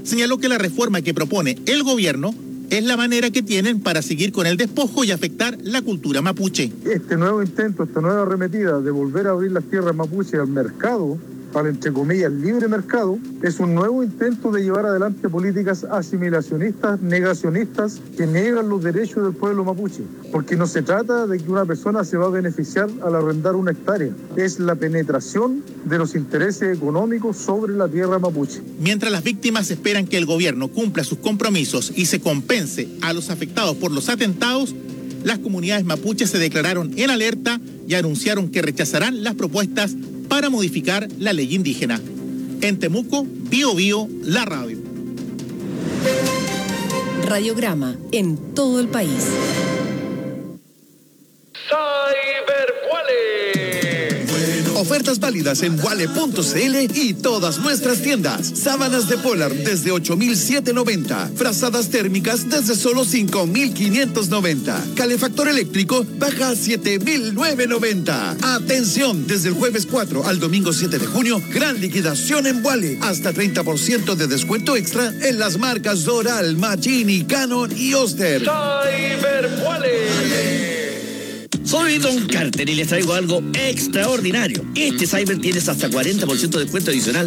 señaló que la reforma que propone el gobierno es la manera que tienen para seguir con el despojo y afectar la cultura mapuche. Este nuevo intento, esta nueva arremetida de volver a abrir las tierras mapuche al mercado, al entre comillas libre mercado, es un nuevo intento de llevar adelante políticas asimilacionistas, negacionistas, que niegan los derechos del pueblo mapuche. Porque no se trata de que una persona se va a beneficiar al arrendar una hectárea, es la penetración de los intereses económicos sobre la tierra mapuche. Mientras las víctimas esperan que el gobierno cumpla sus compromisos y se compense a los afectados por los atentados, las comunidades mapuches se declararon en alerta y anunciaron que rechazarán las propuestas para modificar la ley indígena. En Temuco, Bío Bío, la radio. Radiograma en todo el país. Ofertas válidas en wale.cl y todas nuestras tiendas. Sábanas de Polar desde 8,790. Frazadas térmicas desde solo 5,590. Calefactor eléctrico baja a 7,990. Atención, desde el jueves 4 al domingo 7 de junio, gran liquidación en Wale. Hasta 30% de descuento extra en las marcas Doral, Magini, Canon y Oster. Cyber Wale. Soy Don Carter y les traigo algo extraordinario. Este Cyber tienes hasta 40% de descuento adicional